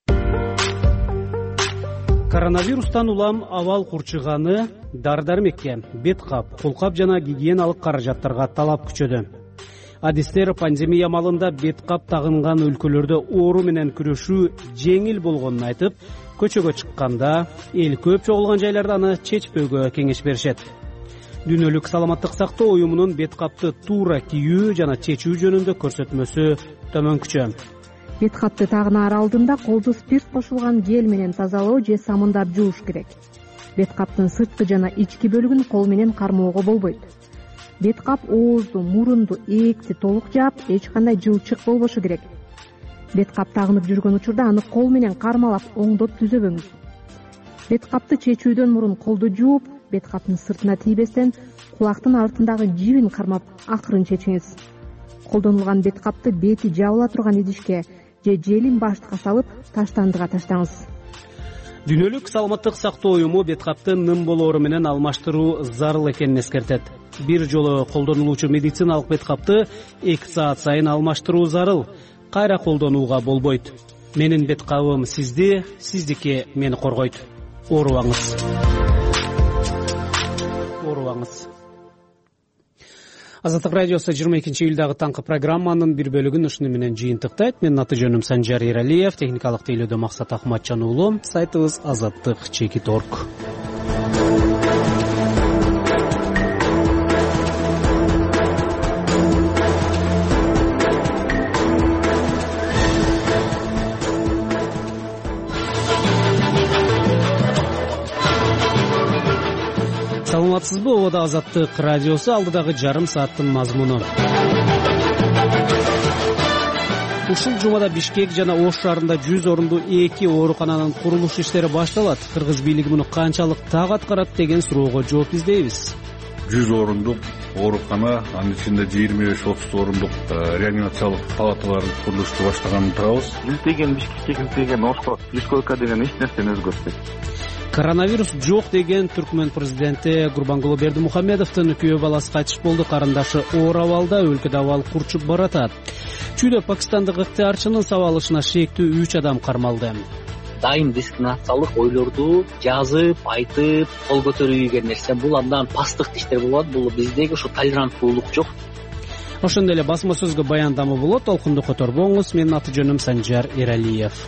Коронавирустан улам абал курчуганы дар-дармекке, бет кап, колкап жана гигиеналык каражаттарга талап күчөдү. Адистер пандемия малында бет кап тагынган өлкөлөрдө оору менен күрөшүү жеңил болгонун айтып, көчөгө чыкканда эл көп чогулган жайларда аны чечпөөгө кеңеш беришет. Дүйнөлүк саламаттык сактоо уюмунун бет капты туура кийүү жана чечүү жөнүндө көрсөтмөсү төмөнкүчө. Бет капты тагынаар алдында колду спирт кошулган гель менен тазалоо же самындап жууш керек. Бет каптын сырткы жана ички бөлүгүн кол менен кармоого болбойт. Бет кап оозду, мурунду, ээкти толук жаап, эч кандай жылчык болбошу керек. Бет кап тагынып жүргөн учурда аны кол менен кармалап, оңдоп түзөбөңүз. Бет капты чечүүдөн мурун колду жууп, бет каптын сыртына тийбестен кулактын артындагы жибин кармап, акырын чечиңиз. Колдонулган бет капты бети жабыла турган идишке же желин баштыкка салып, таштандыга таштаңыз. Дүйнөлүк саламаттык сактоо уюму бет капты ным болоору менен алмаштыруу зарыл экенин эскертет. Бир жолу колдонулуучу медициналык бет капты эки саат сайын алмаштыруу зарыл. Кайра колдонууга болбойт. Менин бет кабым сизди, сиздики мени коргойт. Оорубаңыз. Оорубаңыз. Азаттык радиосу жыйырма экинчи июлдагы таңкы программанын бир бөлүгүн ушуну менен жыйынтыктайт. Менин аты жөнүм Санжар Эралиев, техникалык тейлөөдө Максат Акматжан уулу, сайтыбыз азаттык чекит точка орг. Саламатсызбы? Ободо Азаттык радиосу, алдыдагы жарым сааттын мазмуну. Ушул жумада Бишкек жана Ош шаарында жүз орунду эки оорукананын курулуш иштери башталат. Кыргыз бийлиги муну канчалык так аткарат деген суроого жооп издейбиз. жүз орундук оорукана, анын ичинде жыйырма беш отуз орундук реанимациялык палаталардын курулушту баштаганын турабыз. Жүздеген Бишкекке киргизген Ошко жүз койка деген эч нерсени өзгөртпөйт. Коронавирус жок деген Түркмөн президенти Гурбангулы Бердимухамедовдун күйөө баласы кайтыш болду. Карындашы оор абалда, өлкөдө абал курчуп баратат. Чүйдө пакистандык ыктыярчынын сабалышына шектүү үч адам кармалды. Дайым дискриминациялык ойлорду жазып, айтып, кол көтөрүү деген нерсе бул андан пасттык иштер болот. Бул биздеги ушу толеранттуулук жок. Ошондой эле басма сөзгө баяндама болот. Толкунду которбоңуз. Менин аты жөнүм Санжар Эралиев.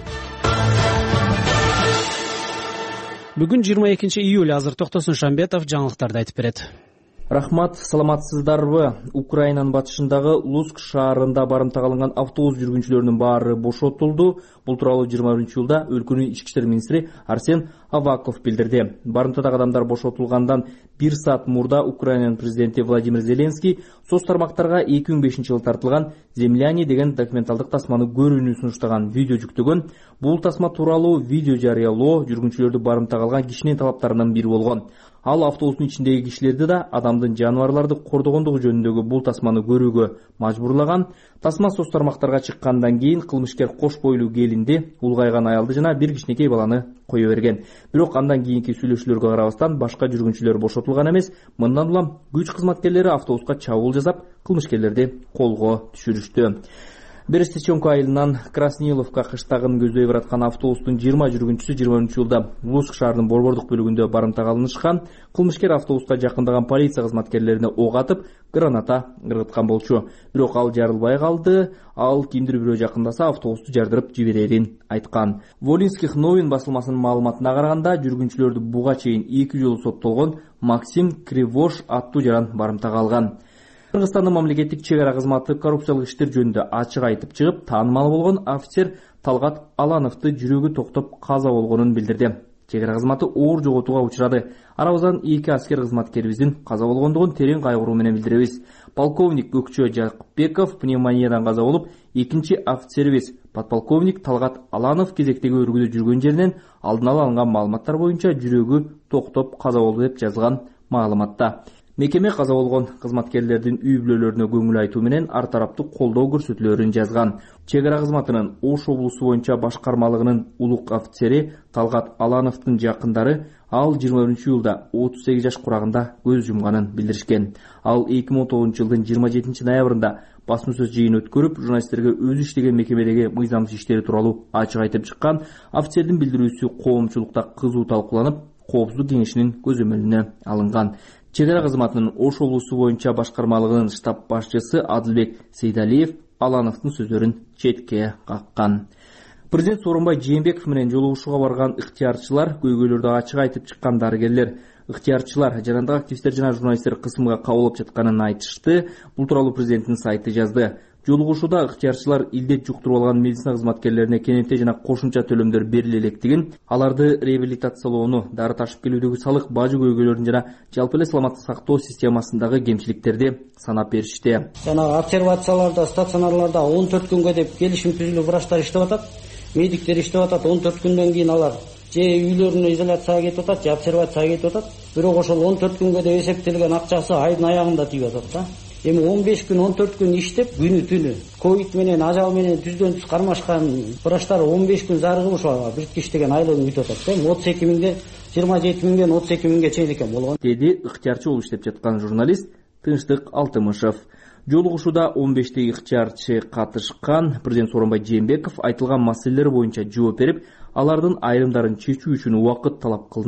Бүгүн жыйырма экинчи июль. Азыр Токтосун Шамбетов жаңылыктарды айтып берет. Рахмат, саламатсыздарбы? Украинанын батышындагы Луцк шаарында барымта кылынган автобус жүргүнчүлөрүнүн баары бошотулду. Бул тууралуу жыйырма биринчи июлда өлкөнүн ички иштер министри Арсен Аваков билдирди. Барымтадагы адамдар бошотулгандан бир саат мурда Украинанын президенти Владимир Зеленский соц тармактарга эки миң бешинчи жылы тартылган «Земляне» деген документалдык тасманы көрүүнү сунуштаган видео жүктөгөн. Бул тасма тууралуу видео жарыялоо жүргүнчүлөрдү барымта кылган кишинин талаптарынан бири болгон. Ал автобустун ичиндеги кишилерди да адамдын жаныбарларды кордогондугу жөнүндөгү бул тасманы көрүүгө мажбурлаган. Тасма соц тармактарга чыккандан кийин кылмышкер кош бойлуу келинди, улгайган аялды жана бир кичинекей баланы кое берген. Бирок андан кийинки сүйлөшүүлөргө карабастан башка жүргүнчүлөр бошотулган эмес. Мындан улам күч кызматкерлери автобуска чабуул жасап, кылмышкерлерди колго түшүрүштү. Берестеченко айылынан Красниловка кыштагын көздөй бараткан автобустун жыйырма жүргүнчүсү жыйырма биринчи июлда Луцк шаарынын борбордук бөлүгүндө барымта кылынышкан. Кылмышкер автобуска жакындаган полиция кызматкерлерине ок атып, граната ыргыткан болчу. Бирок ал жарылбай калды. Ал кимдир бирөө жакындаса автобусту жардырып жиберерин айткан. Волинских новин басылмасынын маалыматына караганда, жүргүнчүлөрдү буга чейин эки жолу соттолгон Максим Кривош аттуу жаран барымта калган. Кыргызстандын мамлекеттик чек ара кызматы коррупциялык иштер жөнүндө ачык айтып чыгып, таанымал болгон офицер Талгат Алановду жүрөгү токтоп каза болгонун билдирди. Чек ара кызматы оор жоготууга учурады. Арабыздан эки аскер кызматкерибиздин каза болгондугун терең кайгыруу менен билдиребиз. Полковник Көкчө Жакупбеков пневмониядан каза болуп, экинчи офицерибиз подполковник Талгат Аланов кезектеги өргүдө жүргөн жеринен алдын ала алынган маалыматтар боюнча жүрөгү токтоп каза болду деп жазылган маалыматта. Мекеме каза болгон кызматкерлердин үй бүлөлөрүнө көңүл айтуу менен ар тараптуу колдоо көрсөтүүлөрүн жазган. Чек ара кызматынын Ош облусу боюнча башкармалыгынын улук офицери Талгат Алановдун жакындары ал жыйырма биринчи июлда отуз сегиз жаш курагында көз жумганын билдиришкен. Ал эки миң он тогузунчу жылдын жыйырма жетинчи ноябрында басма сөз жыйын өткөрүп, журналисттерге өзү иштеген мекемедеги мыйзамсыз иштери тууралуу ачык айтып чыккан. Офицердин билдирүүсү коомчулукта кызуу талкууланып, коопсуздук кеңешинин көзөмөлүнө алынган. Чек ара кызматынын Ош облусу боюнча башкармалыгынын штаб башчысы Адылбек Сейдалиев Алановдун сөздөрүн четке каккан. Президент Сооронбай Жээнбеков менен жолугушууга барган ыктыярчылар, көйгөйлөрдү ачык айтып чыккан дарыгерлер, ыктыярчылар, жарандык активисттер жана журналисттер кысымга кабылып жатканын айтышты. Бул тууралуу президенттин сайты жазды. Жолугушууда ыктыярчылар илдет жуктуруп алган медицина кызматкерлерине кененте жана кошумча төлөмдөр бериле электигин, аларды реабилитациялоону, дары ташып келүүдөгү салык бажы көйгөйлөрүн жана жалпы эле саламаттык сактоо системасындагы кемчиликтерди санап беришти. Жанагы обсервацияларда, стационарларда он төрт күнгө деп келишим түзүлүп врачтар иштеп атат, медиктер иштеп атат. он төрт күндөн кийин алар же үйлөрүнө изоляцияга кетип атат, же обсервацияга кетип атат. Бирок ошол он төрт күнгө деп эсептелген акчасы айдын аягында тийип атат да. Эми он беш күн, он төрт күн иштеп, күнү түнү ковид менен, ажал менен түздөн түз кармашкан врачтар он беш күн зарыгып ошо биритке иштеген айлыгын күтүп атат. отуз эки миңге, жыйырма жети миңден отуз эки миңге чейин экен болгон. Деди ыктыярчы болуп иштеп жаткан журналист Тынчтык Алтымышев. Жолугушууда он бештеги ыктыярчы катышкан. Президент Сооронбай Жээнбеков айтылган маселелер боюнча жооп берип, алардын айрымдарын чечүү үчүн убакыт талап кылынат,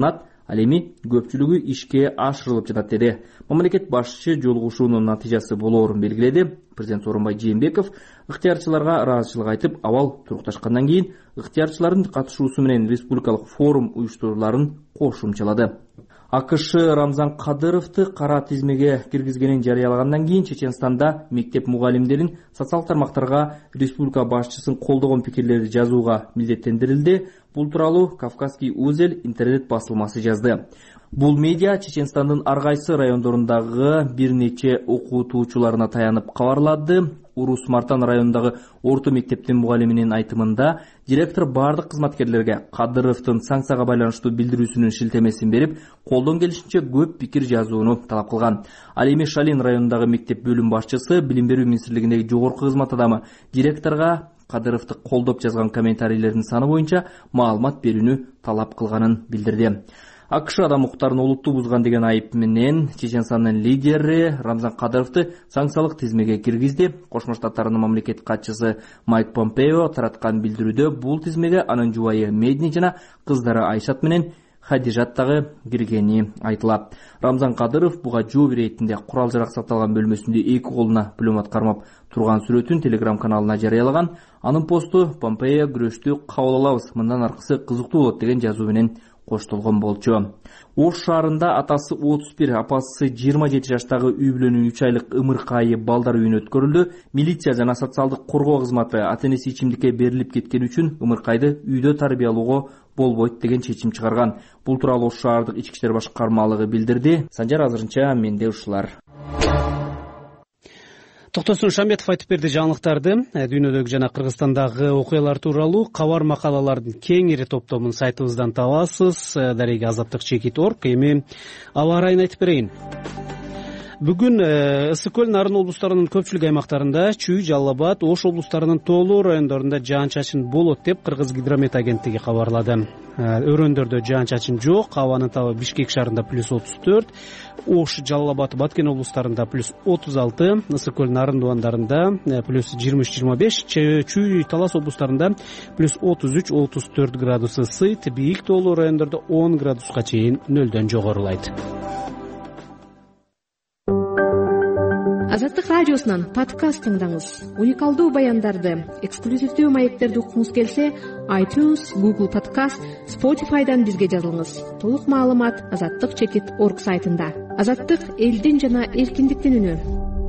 Ал эми көпчүлүгү ишке ашырылып жатат деди. Мамлекет башчысы жолугушуунун натыйжасы болоорун белгиледи. Президент Сооронбай Жээнбеков ыктыярчыларга ыраазычылык айтып, абал турукташкандан кийин ыктыярчылардын катышуусу менен республикалык форум уюштуруларын кошумчалады. АКШ Рамзан Кадыровду кара тизмеге киргизгенин жарыялагандан кийин Чеченстанда мектеп мугалимдерин социалдык тармактарга республика башчысын колдогон пикирлерди жазууга милдеттендирилди. Бул тууралуу Кавказский узел интернет басылмасы жазды. Бул медиа Чеченстандын ар кайсы райондорундагы бир нече окутуучуларына таянып кабарлады. Урус Мартан районундагы орто мектептин мугалиминин айтымында директор бардык кызматкерлерге Кадыровдун санкцияга байланыштуу билдирүүсүнүн шилтемесин берип, колдон келишинче көп пикир жазууну талап кылган. Ал эми Шалин районундагы мектеп бөлүм башчысы, билим берүү министрлигиндеги жогорку кызмат адамы директорго Кадыровду колдоп жазган комментарийлердин саны боюнча маалымат берүүнү талап кылганын билдирди. АКШ адам укуктарын олуттуу бузган деген айып менен Чеченстандын лидери Рамзан Кадыровду санкциялык тизмеге киргизди. Кошмо Штаттардын мамлекет катчысы Майк Помпео тараткан билдирүүдө бул тизмеге анын жубайы Медни жана кыздары Айшат менен Хадижат дагы киргени айтылат. Рамзан Кадыров буга жооп иретинде курал жарак сакталган бөлмөсүндө эки колуна пулемет кармап турган сүрөтүн Telegram каналына жарыялаган. Анын посту Помпео күрөштү кабыл алабыз, мындан аркысы кызыктуу болот деген жазуу менен коштолгон болчу. Ош шаарында атасы отуз бир, апасы жыйырма жети жаштагы үй бүлөнүн үч айлык ымыркайы балдар үйүнө өткөрүлдү. Милиция жана социалдык коргоо кызматы ата-энеси ичимдикке берилип кеткен үчүн ымыркайды үйдө тарбиялоого болбойт деген чечим чыгарган. Бул тууралуу Ош шаардык ички иштер башкармалыгы билдирди. Санжар, азырынча менде ушулар. Токтосун Шамбетов айтып берди жаңылыктарды. Дүйнөдөгү жана Кыргызстандагы окуялар тууралуу кабар макалалардын кеңири топтомун сайтыбыздан табасыз. Дарега азаттык чекит точка орг. Эми аба ырайын айтып берейин. Бүгүн Ысык көл, Нарын облустарынын көпчүлүк аймактарында, Чүй, Жалал Абад, Ош облустарынын тоолуу райондорунда жаан-чачын болот деп Кыргыз гидромет агенттиги кабарлады. Өрөөндөрдө жаан-чачын жок, абанын табы Бишкек шаарында плюс отуз төрт, Ош, Жалал Абад, Баткен облустарында плюс отуз алты, Ысык көл, Нарын дубандарында плюс жыйырма үч жыйырма беш, Чүй, Талас облустарында плюс отуз үч отуз төрт градус ысыйт, бийик тоолуу райондордо он градуска чейин нөлдөн жогорулайт. Азаттык радиосунан подкаст тыңдаңыз. Уникалдуу баяндарды, эксклюзивдүү маектерди уккуңуз келсе, iTunes, Google Podcast, Spotify'дан бизге жазылыңыз. Толук маалымат азаттык чекит точка орг сайтында. Азаттык — элдин жана эркиндиктин үнү.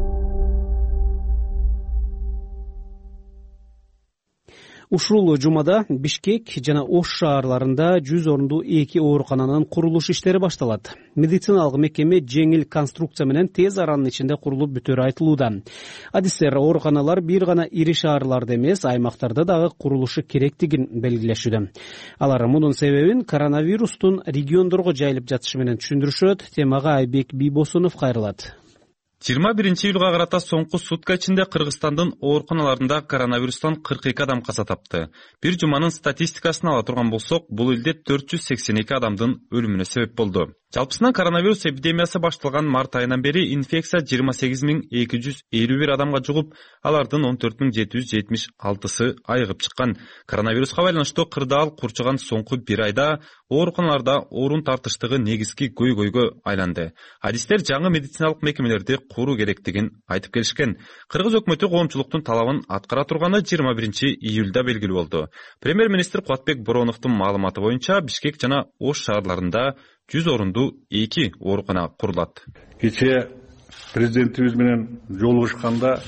Ушул жумада Бишкек жана Ош шаарларында жүз орунду эки оорукананын курулуш иштери башталат. Медициналык мекеме жеңил конструкция менен тез аранын ичинде курулуп бүтөрү айтылууда. Адистер ооруканалар бир гана ири шаарларда эмес, аймактарда дагы курулушу керектигин белгилешүүдө. Алар мунун себебин коронавирустун региондорго жайылып жатышы менен түшүндүрүшөт. Темага Айбек Бийбосунов кайрылат. жыйырма биринчи июлга карата соңку сутка ичинде Кыргызстандын ооруканаларында коронавирустан кырк эки адам каза тапты. Бир жуманын статистикасын ала турган болсок, бул элде төрт жүз сексен эки адамдын өлүмүнө себеп болду. Жалпысынан коронавирус эпидемиясы башталган март айынан бери инфекция жыйырма сегиз миң эки жүз элүү бир адамга жугуп, алардын он төрт миң жети жүз жетимиш алтысы айыгып чыккан. Коронавируска байланыштуу кырдаал курчуган соңку бир айда ооруканаларда орун тартыштыгы негизги көйгөйгө айланды. Адистер жаңы медициналык мекемелерди куруу керектигин айтып келишкен. Кыргыз өкмөтү коомчулуктун талабын аткара турганы жыйырма биринчи июлда белгилүү болду. Премьер-министр Кубатбек Бороновдун маалыматы боюнча Бишкек жана Ош шаарларында жүз орунду эки оорукана курулат. Кече президентибиз менен жолугушканда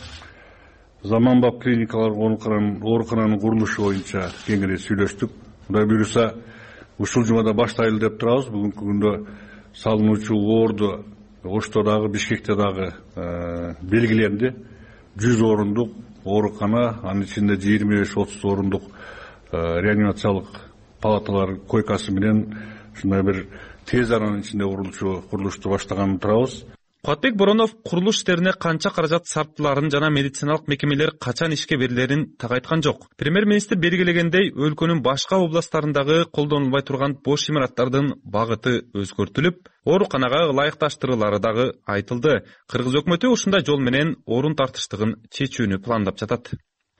заманбап клиникалар оорукананын курулушу боюнча кеңири сүйлөштүк. Кудай буюрса, ушул жумада баштайлы деп турабыз. Бүгүнкү күндө салынуучу орду Ошто дагы, Бишкекте дагы белгиленди. жүз орундук оорукана, анын ичинде жыйырма беш отуз орундук реанимациялык палаталар койкасы менен ушундай бир тез аранын ичинде курулушту баштаганын турабыз. Кубатбек Боронов курулуш иштерине канча каражат сарптыларын жана медициналык мекемелер качан ишке берилерин так айткан жок. Премьер-министр белгилегендей, өлкөнүн башка областтарындагы колдонулбай турган бош имараттардын багыты өзгөртүлүп, ооруканага ылайыкташтырылары дагы айтылды. Кыргыз өкмөтү ушундай жол менен орун тартыштыгын чечүүнү пландап жатат.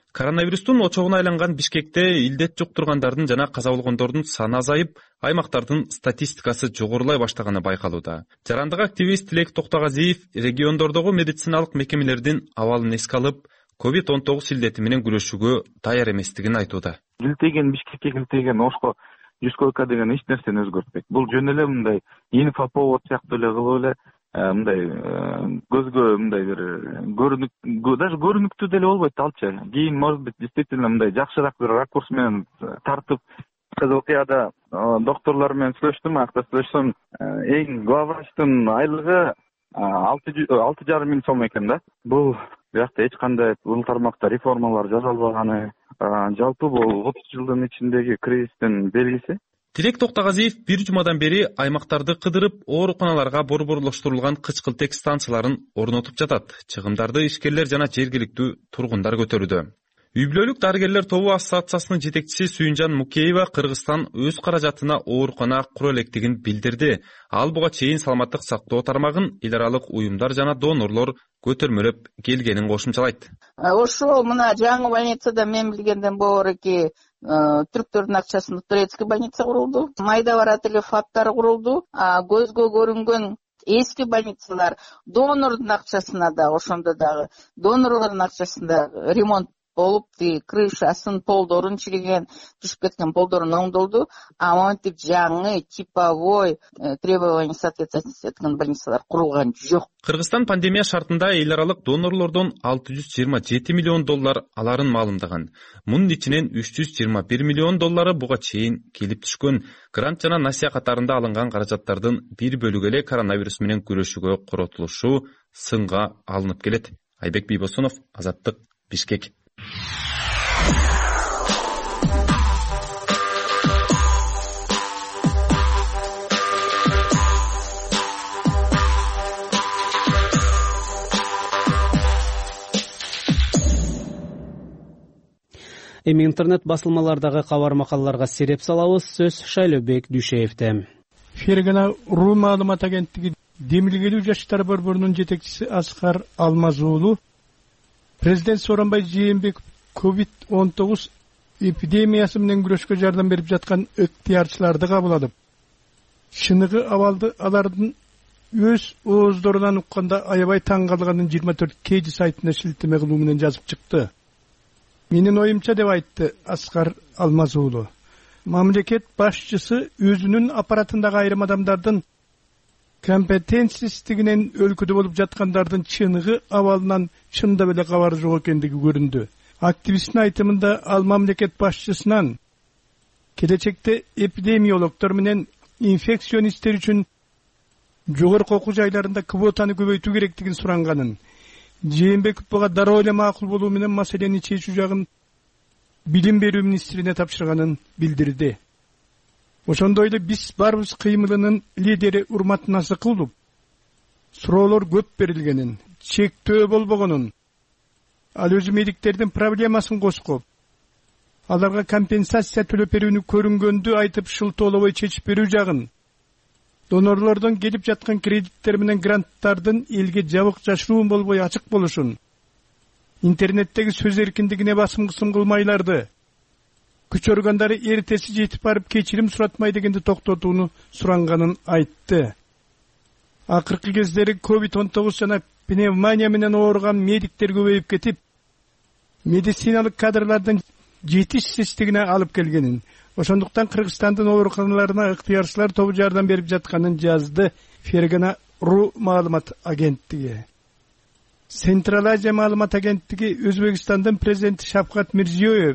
Коронавирустун очогуна айланган Бишкекте илдет жуктургандардын жана каза болгондордун саны азайып, аймактардын статистикасы жогорулай баштаганы байкалууда. Жарандык активист Тилек Токтогазиев региондордогу медициналык мекемелердин абалын эске алып, ковид он тогуз илдети менен күрөшүүгө даяр эместигин айтууда. Илтеген Бишкекке илтеген Ошко жүз койка деген эч нерсени өзгөртпөйт. Бул жөн эле мындай инфоповод сыяктуу эле кылып эле мындай көзгө мындай бир көрүнүк, даже көрүнүктүү деле болбойт алчы. Кийин может быть действительно мындай жакшыраак бир ракурс менен тартып, кызылкыяда докторлор менен сүйлөштүм, акта сүйлөшсөм, эң главврачтын айлыгы алты жарым миң сом экен да. Бул биякта эч кандай бул тармакта реформалар жасалбаганы, жалпы бул отуз жылдын ичиндеги кризистин белгиси. Тилек Токтогазиев бир жумадан бери аймактарды кыдырып, ооруканаларга борборлоштурулган кычкылтек станцияларын орнотуп жатат. Чыгымдарды ишкерлер жана жергиликтүү тургундар көтөрүүдө. Үй бүлөлүк дарыгерлер тобу ассоциациясынын жетекчиси Сүйүнжан Мукеева Кыргызстан өз каражатына оорукана кура электигин билдирди. Ал буга чейин саламаттык сактоо тармагын эл аралык уюмдар жана донорлор көтөрмөлөп келгенин кошумчалайт. Ошол мына жаңы больницада мен билгенден борки түрктөрдүн акчасында турецкий больница курулду. Майда барат эле фаптар курулду. Көзгө көрүнгөн эски больницалар донордун акчасына да, ошондо дагы донорлордун акчасында ремонт болуп, крышасын, полдорун чириген, түшүп кеткен полдорун оңдолду. А моментип жаңы типовой требования соответствовать эткөн больницалар курулган жок. Кыргызстан пандемия шартында эл аралык донорлордон алты жүз жыйырма жети миллион доллар аларын маалымдаган. Мунун ичинен үч жүз жыйырма бир миллион доллары буга чейин келип түшкөн. Грант жана насыя катарында алынган каражаттардын бир бөлүгү эле коронавирус менен күрөшүүгө коротулушу сынга алынып келет. Айбек Бийбосунов, Азаттык, Бишкек. Эми интернет басылмалардагы кабар макалаларга сереп салабыз. Сөз Шайлообек Дүйшеевде. Фергана Ру маалымат агенттиги демилгелүү жаштар борборунун жетекчиси Аскар Алмазуулу президент Сооронбай Жээнбеков ковид он тогуз эпидемиясы менен күрөшкө жардам берип жаткан ыктыярчыларды кабыл алып, чыныгы абалды алардын өз ооздорунан укканда аябай таң калганын жыйырма төрт кей жи сайтына шилтеме кылуу менен жазып чыкты. Менин оюмча деп айтты Аскар Алмазуулу. Мамлекет башчысы өзүнүн аппаратындагы айрым адамдардын компетенциялыгынан өлкөдө болуп жаткандардын чыныгы абалынан чындап эле кабары жок экендиги көрүндү. Активисттин айтымында ал мамлекет башчысынан келечекте эпидемиологдор менен инфекционисттер үчүн жогорку окуу жайларында квотаны көбөйтүү керектигин суранганын, Жээнбеков буга дароо эле макул болуу менен маселени чечүү жагын билим берүү министрине тапшырганын билдирди. Ошондой эле биз барбыз кыймылынын лидери Урмат Насыкулов суроолор көп берилгенин, чектөө болбогонун, ал өзү медиктердин проблемасын коскоп, аларга компенсация төлөп берүүнү көрүнгөндү айтып шылтоолобой чечип берүү жагын, донорлордон келип жаткан кредиттер менен гранттардын элге жабык жашыруун болбой ачык болушун, интернеттеги сөз эркиндигине басым кысым кылмайларды, күч органдары эртеси жетип барып кечирим суратмай дегенди токтотууну суранганын айтты. Акыркы кездери ковид он тогуз жана пневмония менен ооруган медиктер көбөйүп кетип, медициналык кадрлардын жетишсиздигине алып келгенин, ошондуктан Кыргызстандын ооруканаларына ыктыярчылар тобу жардам берип жатканын жазды Фергана Ру маалымат агенттиги. Централ Азия маалымат агенттиги Өзбекстандын президенти Шавкат Мирзиёев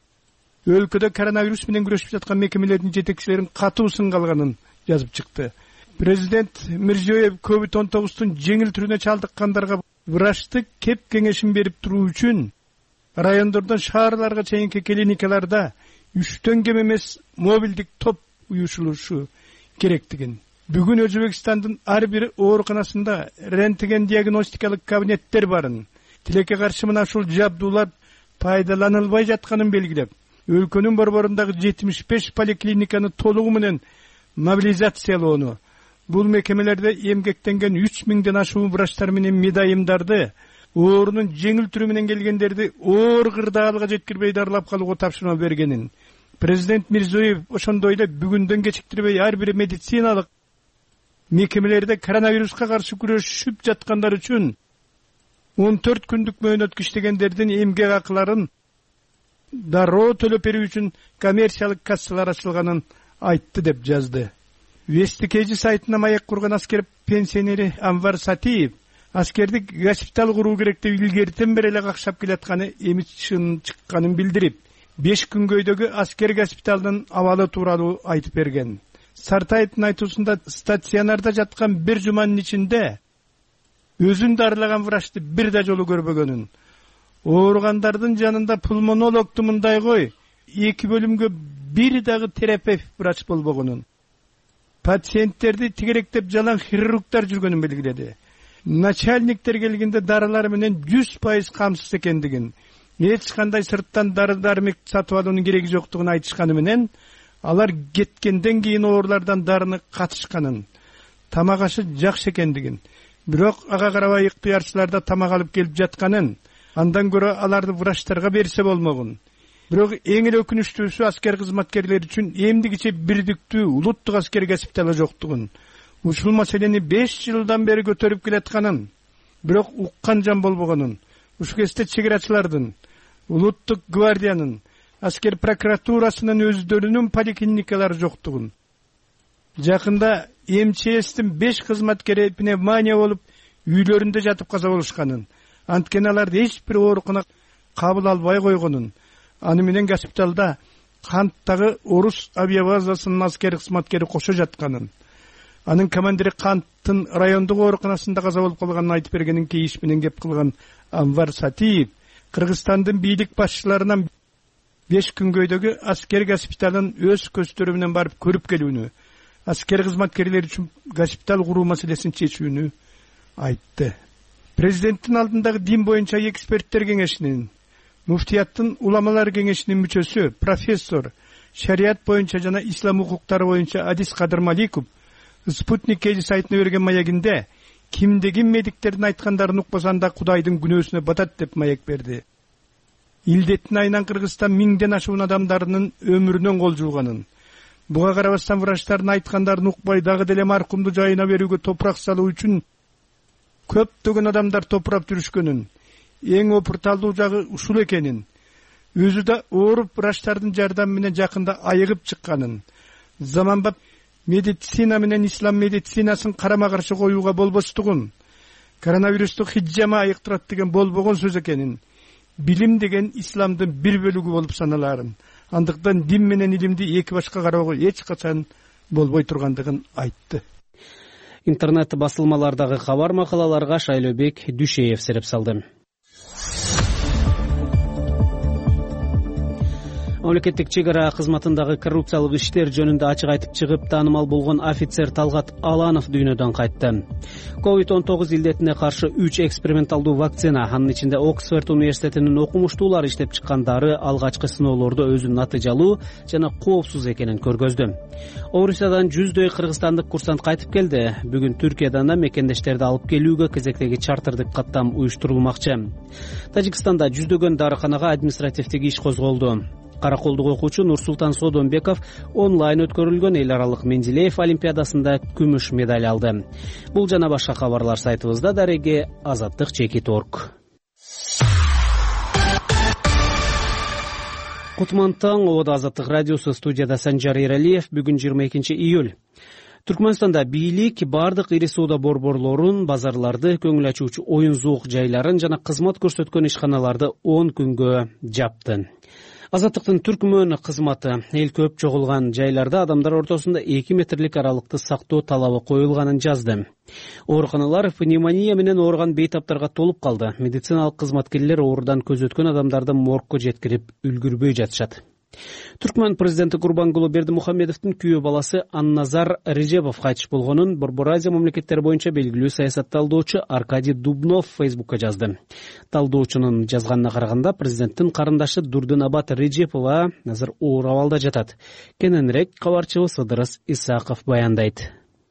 өлкөдө коронавирус менен күрөшүп жаткан мекемелердин жетекчилерин катуу сынга алганын жазып чыкты. Президент Мирзиёев ковид он тогуздун жеңил түрүнө чалдыккандарга врачтык кеп кеңешин берип туруу үчүн райондордон шаарларга чейинки клиникаларда үчтөн кем эмес мобилдик топ уюшулушу керектигин, бүгүн Өзбекстандын ар бир ооруканасында рентген диагностикалык кабинеттер барын, тилекке каршы мына ушул жабдуулар пайдаланылбай жатканын белгилеп, өлкөнүн борборундагы жетимиш беш поликлиниканы толугу менен мобилизациялоону, бул мекемелерде эмгектенген үч миңден ашуун врачтар менен медайымдарды оорунун жеңил түрү менен келгендерди оор кырдаалга жеткирбей дарылап калууга тапшырма бергенин президент Мирзиёев ошондой эле бүгүндөн кечиктирбей ар бир медициналык мекемелерде коронавируска каршы күрөшүп жаткандар үчүн он төрт күндүк мөөнөткө иштегендердин эмгек акыларын дароо төлөп берүү үчүн коммерциялык кассалар ачылганын айтты деп жазды. Вестикежи сайтына маек курган аскер пенсионери Анвар Сатиев аскердик госпиталь куруу керек деп илгертен бери эле какшап келатканы эми чын чыкканын билдирип, беш күнгөйдөгү аскер госпиталынын абалы тууралуу айтып берген. Сартаевдин айтуусунда стационарда жаткан бир жуманын ичинде өзүн дарылаган врачты бир да жолу көрбөгөнүн, ооругандардын жанында пулмонологду мындай кой эки бөлүмгө бир дагы терапевт врач болбогонун, пациенттерди тигеректеп жалаң хирургтар жүргөнүн белгиледи. Начальниктер келгенде дарылар менен жүз пайыз камсыз экендигин, эч кандай сырттан дары дармек сатып алуунун кереги жоктугун айтышканы менен алар кеткенден кийин оорулардан дарыны катышканын, тамак ашы жакшы экендигин, бирок ага карабай ыктыярчыларда тамак алып келип жатканын, андан көрө аларды врачтарга берсе болмогун. Бирок эң эле өкүнүчтүүсү аскер кызматкерлери үчүн эмдигиче бирдиктүү улуттук аскер госпиталы жоктугун. Ушул маселени беш жылдан бери көтөрүп келатканын, бирок уккан жан болбогонун, ушул кезде чегерачылардын, улуттук гвардиянын, аскер прокуратурасынын өздөрүнүн поликлиникалары жоктугун. Жакында эм че эстин беш кызматкери пневмония болуп үйлөрүндө жатып каза болушканын, анткени аларды эч бир оорукана кабыл албай койгонун, аны менен госпиталда канттагы орус авиабазасынын аскер кызматкери кошо жатканын, анын командири канттын райондук ооруканасында каза болуп калганын айтып бергенин кейиш менен кеп кылган Анвар Сатиев Кыргызстандын бийлик башчыларынан беш күнгөйдөгү аскер госпиталын өз көздөрү менен барып көрүп келүүнү, аскер кызматкерлери үчүн госпиталь куруу маселесин чечүүнү айтты. Президенттин алдындагы дин боюнча эксперттер кеңешинин, муфтияттын уламалар кеңешинин мүчөсү профессор, шарият боюнча жана ислам укуктары боюнча Адис Кадыр Маликов Спутник кежи сайтына берген маегинде кимдеги медиктердин айткандарын укпаса анда Кудайдын күнөөсүнө батат деп маек берди. Илдеттин айынан Кыргызстан миңден ашуун адамдарынын өмүрүнөн кол жууганын, буга карабастан врачтардын айткандарын укпай дагы деле маркумду жайына берүүгө топурак салуу үчүн көптөгөн адамдар топурап жүрүшкөнүн, эң опурталдуу жагы ушул экенин, өзү да ооруп врачтардын жардамы менен жакында айыгып чыкканын, заманбап медицина менен ислам медицинасын карама каршы коюуга болбостугун, коронавирустук хиджама айыктырат деген болбогон сөз экенин, билим деген исламдын бир бөлүгү болуп саналарын, андыктан дин менен илимди эки башка кароого эч качан болбой тургандыгын айтты. Интернет басылмалардагы кабар макалаларга Шайлообек Дүшеев сереп салды. Мамлекеттик чек ара кызматындагы коррупциялык иштер жөнүндө ачык айтып чыгып таанымал болгон офицер Талгат Аланов дүйнөдөн кайтты. ковид он тогуз илдетине каршы үч эксперименталдуу вакцина, анын ичинде Оксфорд университетинин окумуштуулары иштеп чыккан дары алгачкы сыноолордо өзүнүн натыйжалуу жана коопсуз экенин көргөздү. Орусиядан жүздөй кыргызстандык курсант кайтып келди. Бүгүн Түркиядан да мекендештерди алып келүүгө кезектеги чартырдык каттам уюштурулмакчы. Тажикстанда жүздөгөн дарыканага административдик иш козголду. Караколдук окуучу Нурсултан Содонбеков онлайн өткөрүлгөн эл аралык Менделеев олимпиадасында күмүш медаль алды. Бул жана башка кабарлар сайтыбызда. Дареги азаттык чекит точка орг. Кутман таң, Ода Азаттык радиосу, студияда Санжар Эралиев. Бүгүн жыйырма экинчи июль. Түркмөнстанда бийлик бардык ири соода борборлорун, базарларды, көңүл ачуучу оюн зоок жайларын жана кызмат көрсөткөн ишканаларды он күнгө жапты. Азаттыктын Түркмөн кызматы эл көп чогулган жайларда адамдар ортосунда эки метрлик аралыкты сактоо талабы коюлганын жазды. Ооруканалар пневмония менен ооруган бейтаптарга толуп калды. Медициналык кызматкерлер оорудан көз өткөн адамдарды моргко жеткирип үлгүрбөй жатышат. Түркмөн президенти Курбангулы Бердимухамедовдун күйөө баласы Анназар Режепов кайтыш болгонун Борбор Азия мамлекеттери боюнча белгилүү саясатталдоочу Аркадий Дубнов Фейсбукка жазды. Талдоочунун жазганына караганда, президенттин карындашы Дурдынабад Режепова азыр оор абалда жатат. Кененирээк кабарчыбыз Ыдырыс Исаков баяндайт.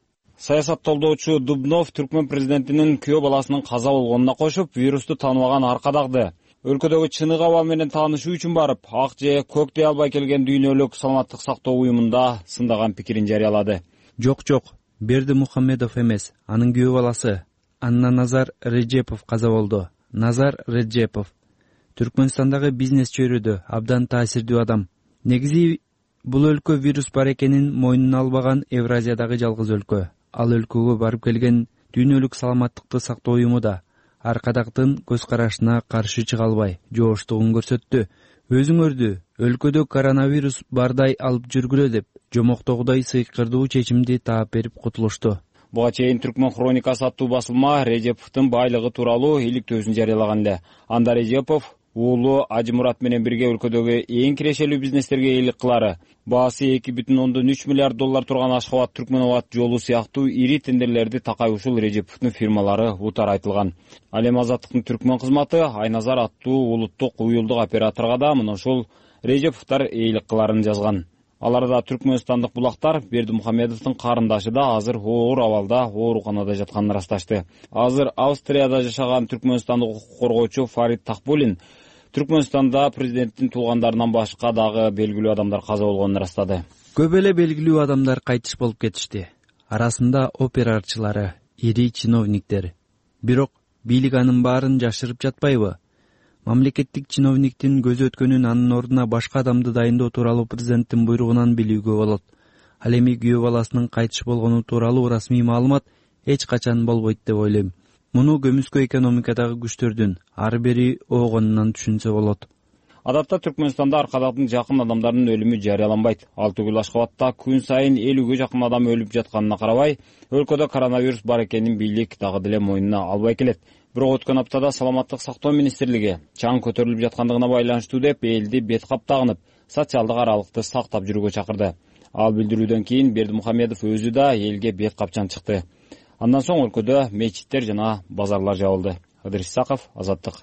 Саясаттолдоочу Дубнов түркмөн президентинин күйөө баласынын каза болгонуна кошуп, вирусту тааныбаган аркадагды. Өлкөдөгү чыныгы абал менен таанышуу үчүн барып, ак же көк дей албай келген дүйнөлүк саламаттык сактоо уюмунда сындаган пикирин жарыялады. Жок, жок, Берди Мухаммедов эмес, анын күйөө баласы Анна Назар Реджепов каза болду. Назар Реджепов Түркмөнстандагы бизнес чөйрөдө абдан таасирдүү адам. Негизи бул өлкө вирус бар экенин мойнуна албаган Евразиядагы жалгыз өлкө. Ал өлкөгө барып келген дүйнөлүк саламаттыкты сактоо уюму да аркадактын көз карашына каршы чыга албай жооштугун көрсөттү. Өзүңөрдү өлкөдө коронавирус бардай алып жүргүлө деп жомоктогудай сыйкырдуу чечимди таап берип кутулушту. Буга чейин Түркмөн хроникасы аттуу басылма Реджеповдун байлыгы тууралуу иликтөөсүн жарыялаган эле. Анда Реджепов уулу Ажымурат менен бирге өлкөдөгү эң кирешелүү бизнестерге ээлик кылары, баасы эки бүтүн ондон үч миллиард доллар турган Ашхабад Түркмөнабад жолу сыяктуу ири тендерлерди такай ушул Реджеповдун фирмалары утар айтылган. Ал эми Азаттыктын Түркмөн кызматы Айназар аттуу улуттук уюлдук операторго да мына ушул Реджеповдор ээлик кыларын жазган. Аларда түркмөнстандык булактар Берди Мухаммедовдун карындашы да азыр оор абалда ооруканада жатканын ырасташты. Азыр Австрияда жашаган түркмөнстандык укук коргоочу Фарид Такбулин Түркмөнстанда президенттин туугандарынан башка дагы белгилүү адамдар каза болгонун ырастады. Көп эле белгилүү адамдар кайтыш болуп кетишти. Арасында опера ырчылары, ири чиновниктер. Бирок бийлик анын баарын жашырып жатпайбы? Мамлекеттик чиновниктин көзү өткөнүн анын ордуна башка адамды дайындоо тууралуу президенттин буйругунан билүүгө болот. Ал эми күйөө баласынын кайтыш болгону тууралуу расмий маалымат эч качан болбойт деп ойлойм. Муну көмүскө экономикадагы күчтөрдүн ары бери оогонунан түшүнсө болот. Адатта Түркмөнстанда аркадактын жакын адамдарынын өлүмү жарыяланбайт. Ал түгүл Ашхабадта күн сайын элүүгө жакын адам өлүп жатканына карабай, өлкөдө коронавирус бар экенин бийлик дагы деле мойнуна албай келет. Бирок өткөн аптада саламаттык сактоо министрлиги чаң көтөрүлүп жаткандыгына байланыштуу деп элди бет кап тагынып, социалдык аралыкты сактап жүрүүгө чакырды. Ал билдирүүдөн кийин Берди Мухаммедов өзү да элге бет капчан чыкты. Андан соң өлкөдө мечиттер жана базарлар жабылды. Кадыр Исаков, Азаттык.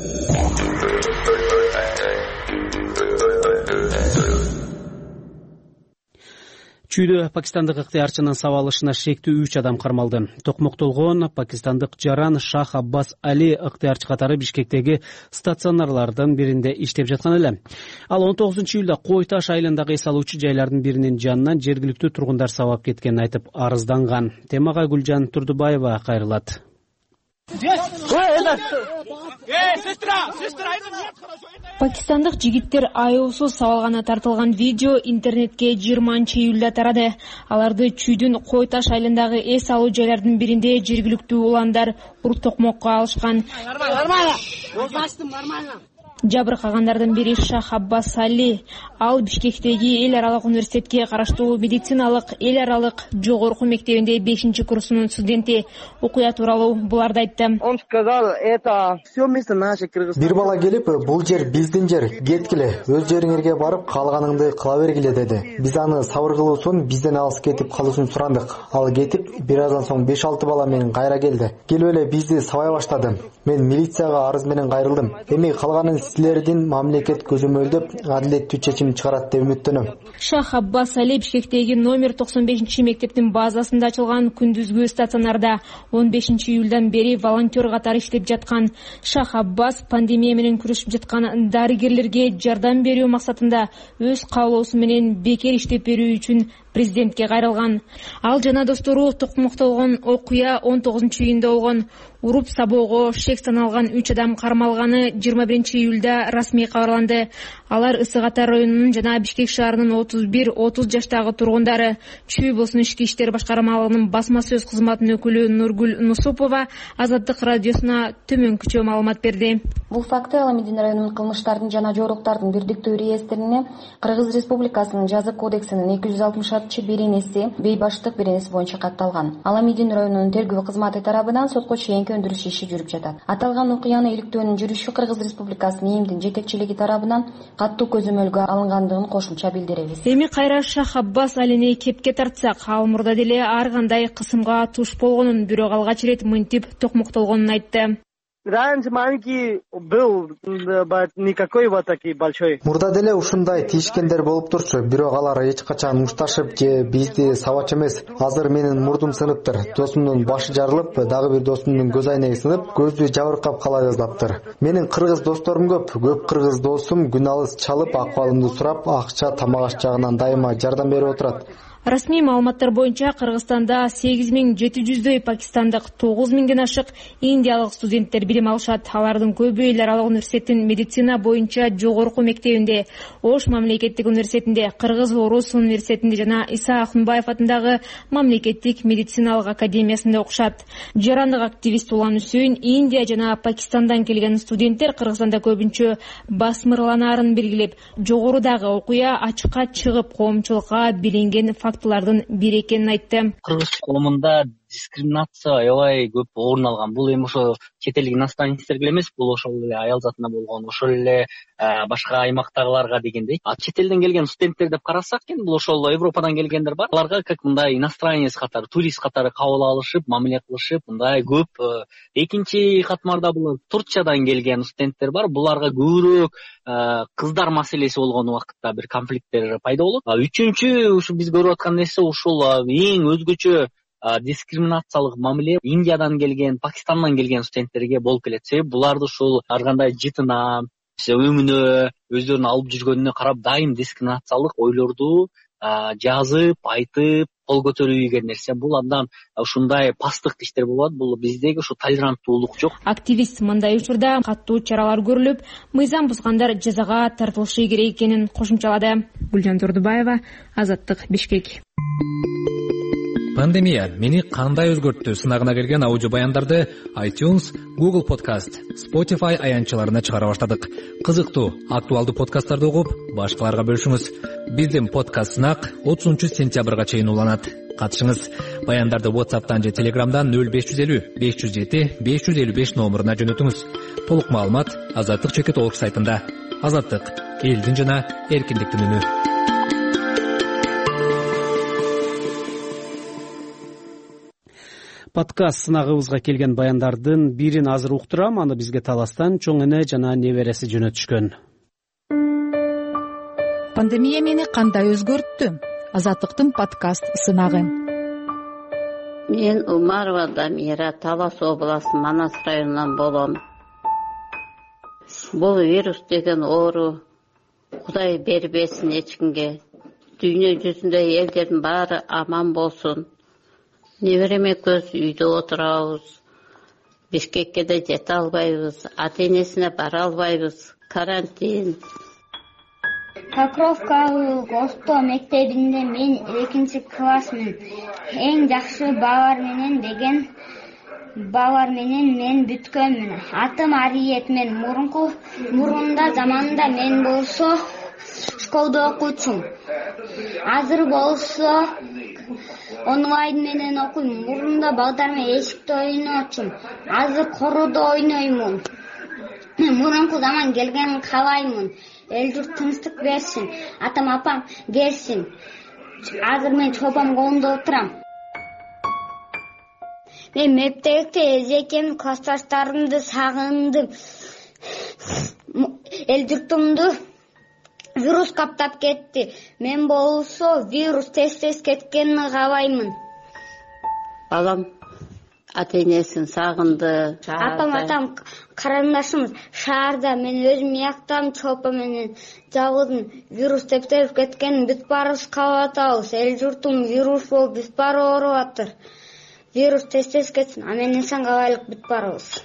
Чүйдө пакистандык ыктыярчынын сабалышына шектүү үч адам кармалды. Токмоктолгон пакистандык жаран Шах Аббас Али ыктыярчы катары Бишкектеги стационарлардын биринде иштеп жаткан эле. Ал он тогузунчу июлда Кой Таш айылындагы эс алуучу жайлардын биринин жанынан жергиликтүү тургундар сабап кеткенин айтып арызданган. Темага Гүлжан Турдубаева кайрылат. Пакистандык жигиттер аяусуз сабалгана тартылган видео интернетке жыйырманчы июлда тарады. Аларды Чүйдүн Кой Таш айылындагы эс алуу жайлардын биринде жергиликтүү уландар урук токмокко алышкан. Жабыркагандардын бири Шах Аббас Али. Ал Бишкектеги эл аралык университетке караштуу медициналык эл аралык жогорку мектебинде бешинчи курсунун студенти. Окуя тууралуу буларды айтты. Бир бала келип, бул жер биздин жер, кеткиле, өз жериңерге барып калганыңды кыла бергиле деди. Биз аны сабыр кылуусун, бизден алыс кетип калуусун сурандык. Ал кетип, бир аздан соң беш алты бала менен кайра келди. Келип эле бизди сабай баштады. Мен милицияга арыз менен кайрылдым. Эми калганын силердин мамлекет көзөмөлдөп адилеттүү чечим чыгарат деп үмүттөнөм. Шах Аббас Али Бишкектеги номер токсон бешинчи мектептин базасында ачылган күндүзгү стационарда он бешинчи июлдан бери волонтер катары иштеп жаткан. Шах Аббас пандемия менен күрөшүп жаткан дарыгерлерге жардам берүү максатында өз каалоосу менен бекер иштеп берүү үчүн президентке кайрылган. Ал жана достору токмоктолгон окуя он тогузунчу июнда болгон. Уруп сабоого шек саналган үч адам кармалганы жыйырма биринчи июлда расмий кабарланды. Алар Ысык Ата районунун жана Бишкек шаарынын отуз бир отуз жаштагы тургундары. Чүй болсун ички иштер башкармалыгынын басма сөз кызматынын өкүлү Нургүл Нусупова Азаттык радиосуна төмөнкүчө маалымат берди. Бул факты Аламидин районунун кылмыштардын жана жоруктардын бирдиктүү реестрине Кыргыз Республикасынын жаза кодексинин эки жүз алтымышынчы беренеси бейбаштык беренеси боюнча катталган. Аламидин районунун тергөө кызматы тарабынан сотко чейинки өндүрүш иши жүрүп жатат. Аталган окуяны иликтөөнүн жүрүшү Кыргыз Республикасынын ИИМдин жетекчилиги тарабынан каттуу көзөмөлгө алынгандыгын кошумча билдиребиз. Эми кайра Шах Аббас Алини кепке тартсак, ал мурда деле ар кандай кысымга туш болгонун, бирок алгач ирет мынтип токмоктолгонун айтты. раньше маленький был, никакой вот такой большой. Мурда деле ушундай тийишкендер болуп турчу, бирок алар эч качан мушташып же бизди сабачы эмес. Азыр менин мурдум сыныптыр. Досумдун башы жарылып, дагы бир досумдун көз айнеги сынып, көзү жабыркап кала жаздаптыр. Менин кыргыз досторум көп. Көп кыргыз досум күн алыс чалып, акыбалымды сурап, акча, тамак аш жагынан дайыма жардам берип отурат. Расмий маалыматтар боюнча Кыргызстанда сегиз миң жети жүздөй пакистандык, тогуз миңден ашык индиялык студенттер билим алышат. Алардын көбү эл аралык университеттин медицина боюнча жогорку мектебинде, Ош мамлекеттик университетинде, Кыргыз Орус университетинде жана Иса Ахунбаев атындагы мамлекеттик медициналык академиясында окушат. Жарандык активист Улан Үсөйүн Индия жана Пакистандан келген студенттер Кыргызстанда көбүнчө басмырланаарын белгилеп, жогорудагы окуя ачыкка чыгып коомчулукка билинген фактылардын бири экенин айтты. Кыргыз коомунда дискриминация аябай көп орун алган. Бул эми ошо чет элдик иностранецтерге эмес, бул ошол эле аял затына болгон, ошол эле башка аймактагыларга дегендей. А чет элден келген студенттер деп карасак экен, бул ошол Европадан келгендер бар. Аларга как мындай иностранец катары, турист катары кабыл алышып, мамиле кылышып, мындай көп. Экинчи катмарда бул Туркиядан келген студенттер бар. Буларга көбүрөөк кыздар маселеси болгон убакытта бир конфликттер пайда болот. Үчүнчү ушу биз көрүп аткан нерсе ушул эң өзгөчө дискриминациялык мамиле Индиядан келген, Пакистандан келген студенттерге болуп келет. Себеби буларды ушул ар кандай жытына, өңүнө, өздөрүнүн алып жүргөнүнө карап дайым дискриминациялык ойлорду жазып, айтып, кол көтөрүү деген нерсе. Бул абдан ушундай пасттык иштер болот. Бул биздеги ушу толеранттуулук жок. Активист мындай учурда каттуу чаралар көрүлүп, мыйзам бузгандар жазага тартылышы керек экенин кошумчалады. Гүлжан Турдубаева, Азаттык, Бишкек. Пандемия мени кандай өзгөрттү сынагына келген аудио баяндарды iTunes, Google Podcast, Spotify аянтчаларына чыгара баштадык. Кызыктуу, актуалдуу подкасттарды угуп, башкаларга бөлүшүңүз. Биздин подкаст сынак отузунчу сентябрга чейин уланат. Катышыңыз. Баяндарды WhatsApp'тан же Telegram'дан нөл беш жүз элүү беш жүз жети беш жүз элүү беш номуруна жөнөтүңүз. Толук маалымат Азаттык чекит орг сайтында. Азаттык, элдин жана эркиндиктин үнү. Подкаст сынагыбызга келген баяндардын бирин азыр уктурам, аны бизге Таластан чоң эне жана небереси жөнөтүшкөн. Пандемия мени кандай өзгөрттү? Азаттыктын подкаст сынагы. Мен Умарова Дамира, Талас областы Манас районунан болом. Бул вирус деген оору Кудай бербесин эч кимге. Дүйнө жүзүндө элдердин баары аман болсун. Небереме көз үйдө отурабыз. Бишкекке да жете албайбыз, ата-энесине бара албайбыз. Карантин. Покровка Госто мектебинде мен экинчи классмын. Эң жакшы баалар менен деген баалар менен мен бүткөнмүн. Атым Ариет, мен мурунку мурунда заманында мен болсо школда окуучумун. Азыр болсо онлайн менен окуйм. Мурунда балдар менен эшикте ойночумун. Азыр короодо ойноймун. Мурунку заман келгенин каалаймын. Эл журт тынчтык берсин. Атам апам келсин. Азыр мен чопам колунда отурам. Мен мектепте эзекем классташтарымды сагындым. Эл журтумду вирус каптап кетти. Мен болсо вирус тез-тез кеткенин каалаймын. Балам ата-энесин сагынды. Апам атам карандашымыз шаарда, мен өзүм яктам чопа менен жалгыздым. Вирус тептелип кеткенин бүт баарыбыз каалап атабыз. Эл журтум вирус болуп бүт баары ооруп атыр. Вирус тез-тез кетсин, а мен эсен калайлык бүт баарыбыз.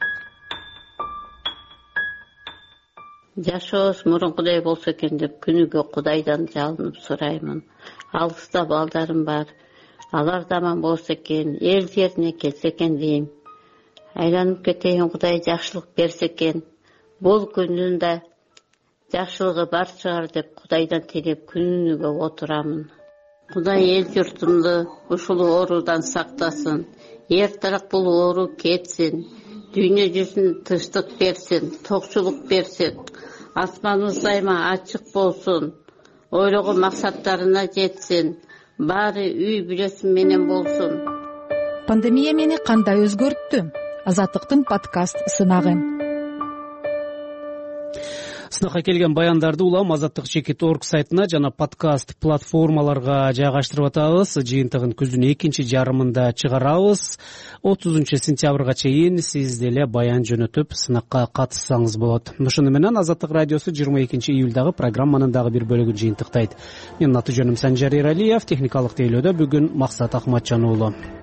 Жашообуз мурункудай болсо экен деп күнүгө Кудайдан жалынып сураймын. Алыста балдарым бар. Алар да аман болсо экен, эл жерине келсе экен дейм. Айланып кетейин, Кудай жакшылык берсе экен. Бул күндүн да жакшылыгы бар чыгар деп Кудайдан тилеп күнүгө отурамын. Кудай эл журтумду ушул оорудан сактасын. Эртераак бул оору кетсин. Дүйнө жүзүнө тынчтык берсин, токчулук берсин. Асманыбыз дайыма ачык болсун. Ойлогон максаттарына жетсин. Баары үй бүлөсү менен болсун. Пандемия мени кандай өзгөрттү? Азаттыктын подкаст сынагы. Сынакка келген баяндарды улам азаттык чекит точка орг сайтына жана подкаст платформаларга жайгаштырып атабыз. Жыйынтыгын күздүн экинчи жарымында чыгарабыз. отузунчу сентябрга чейин сиз деле баян жөнөтүп сынакка катыссаңыз болот. Ушуну менен Азаттык радиосу жыйырма экинчи июлдагы программанын дагы бир бөлүгүн жыйынтыктайт. Менин аты жөнүм Санжар Эралиев, техникалык тейлөөдө бүгүн Максат Акматжан уулу.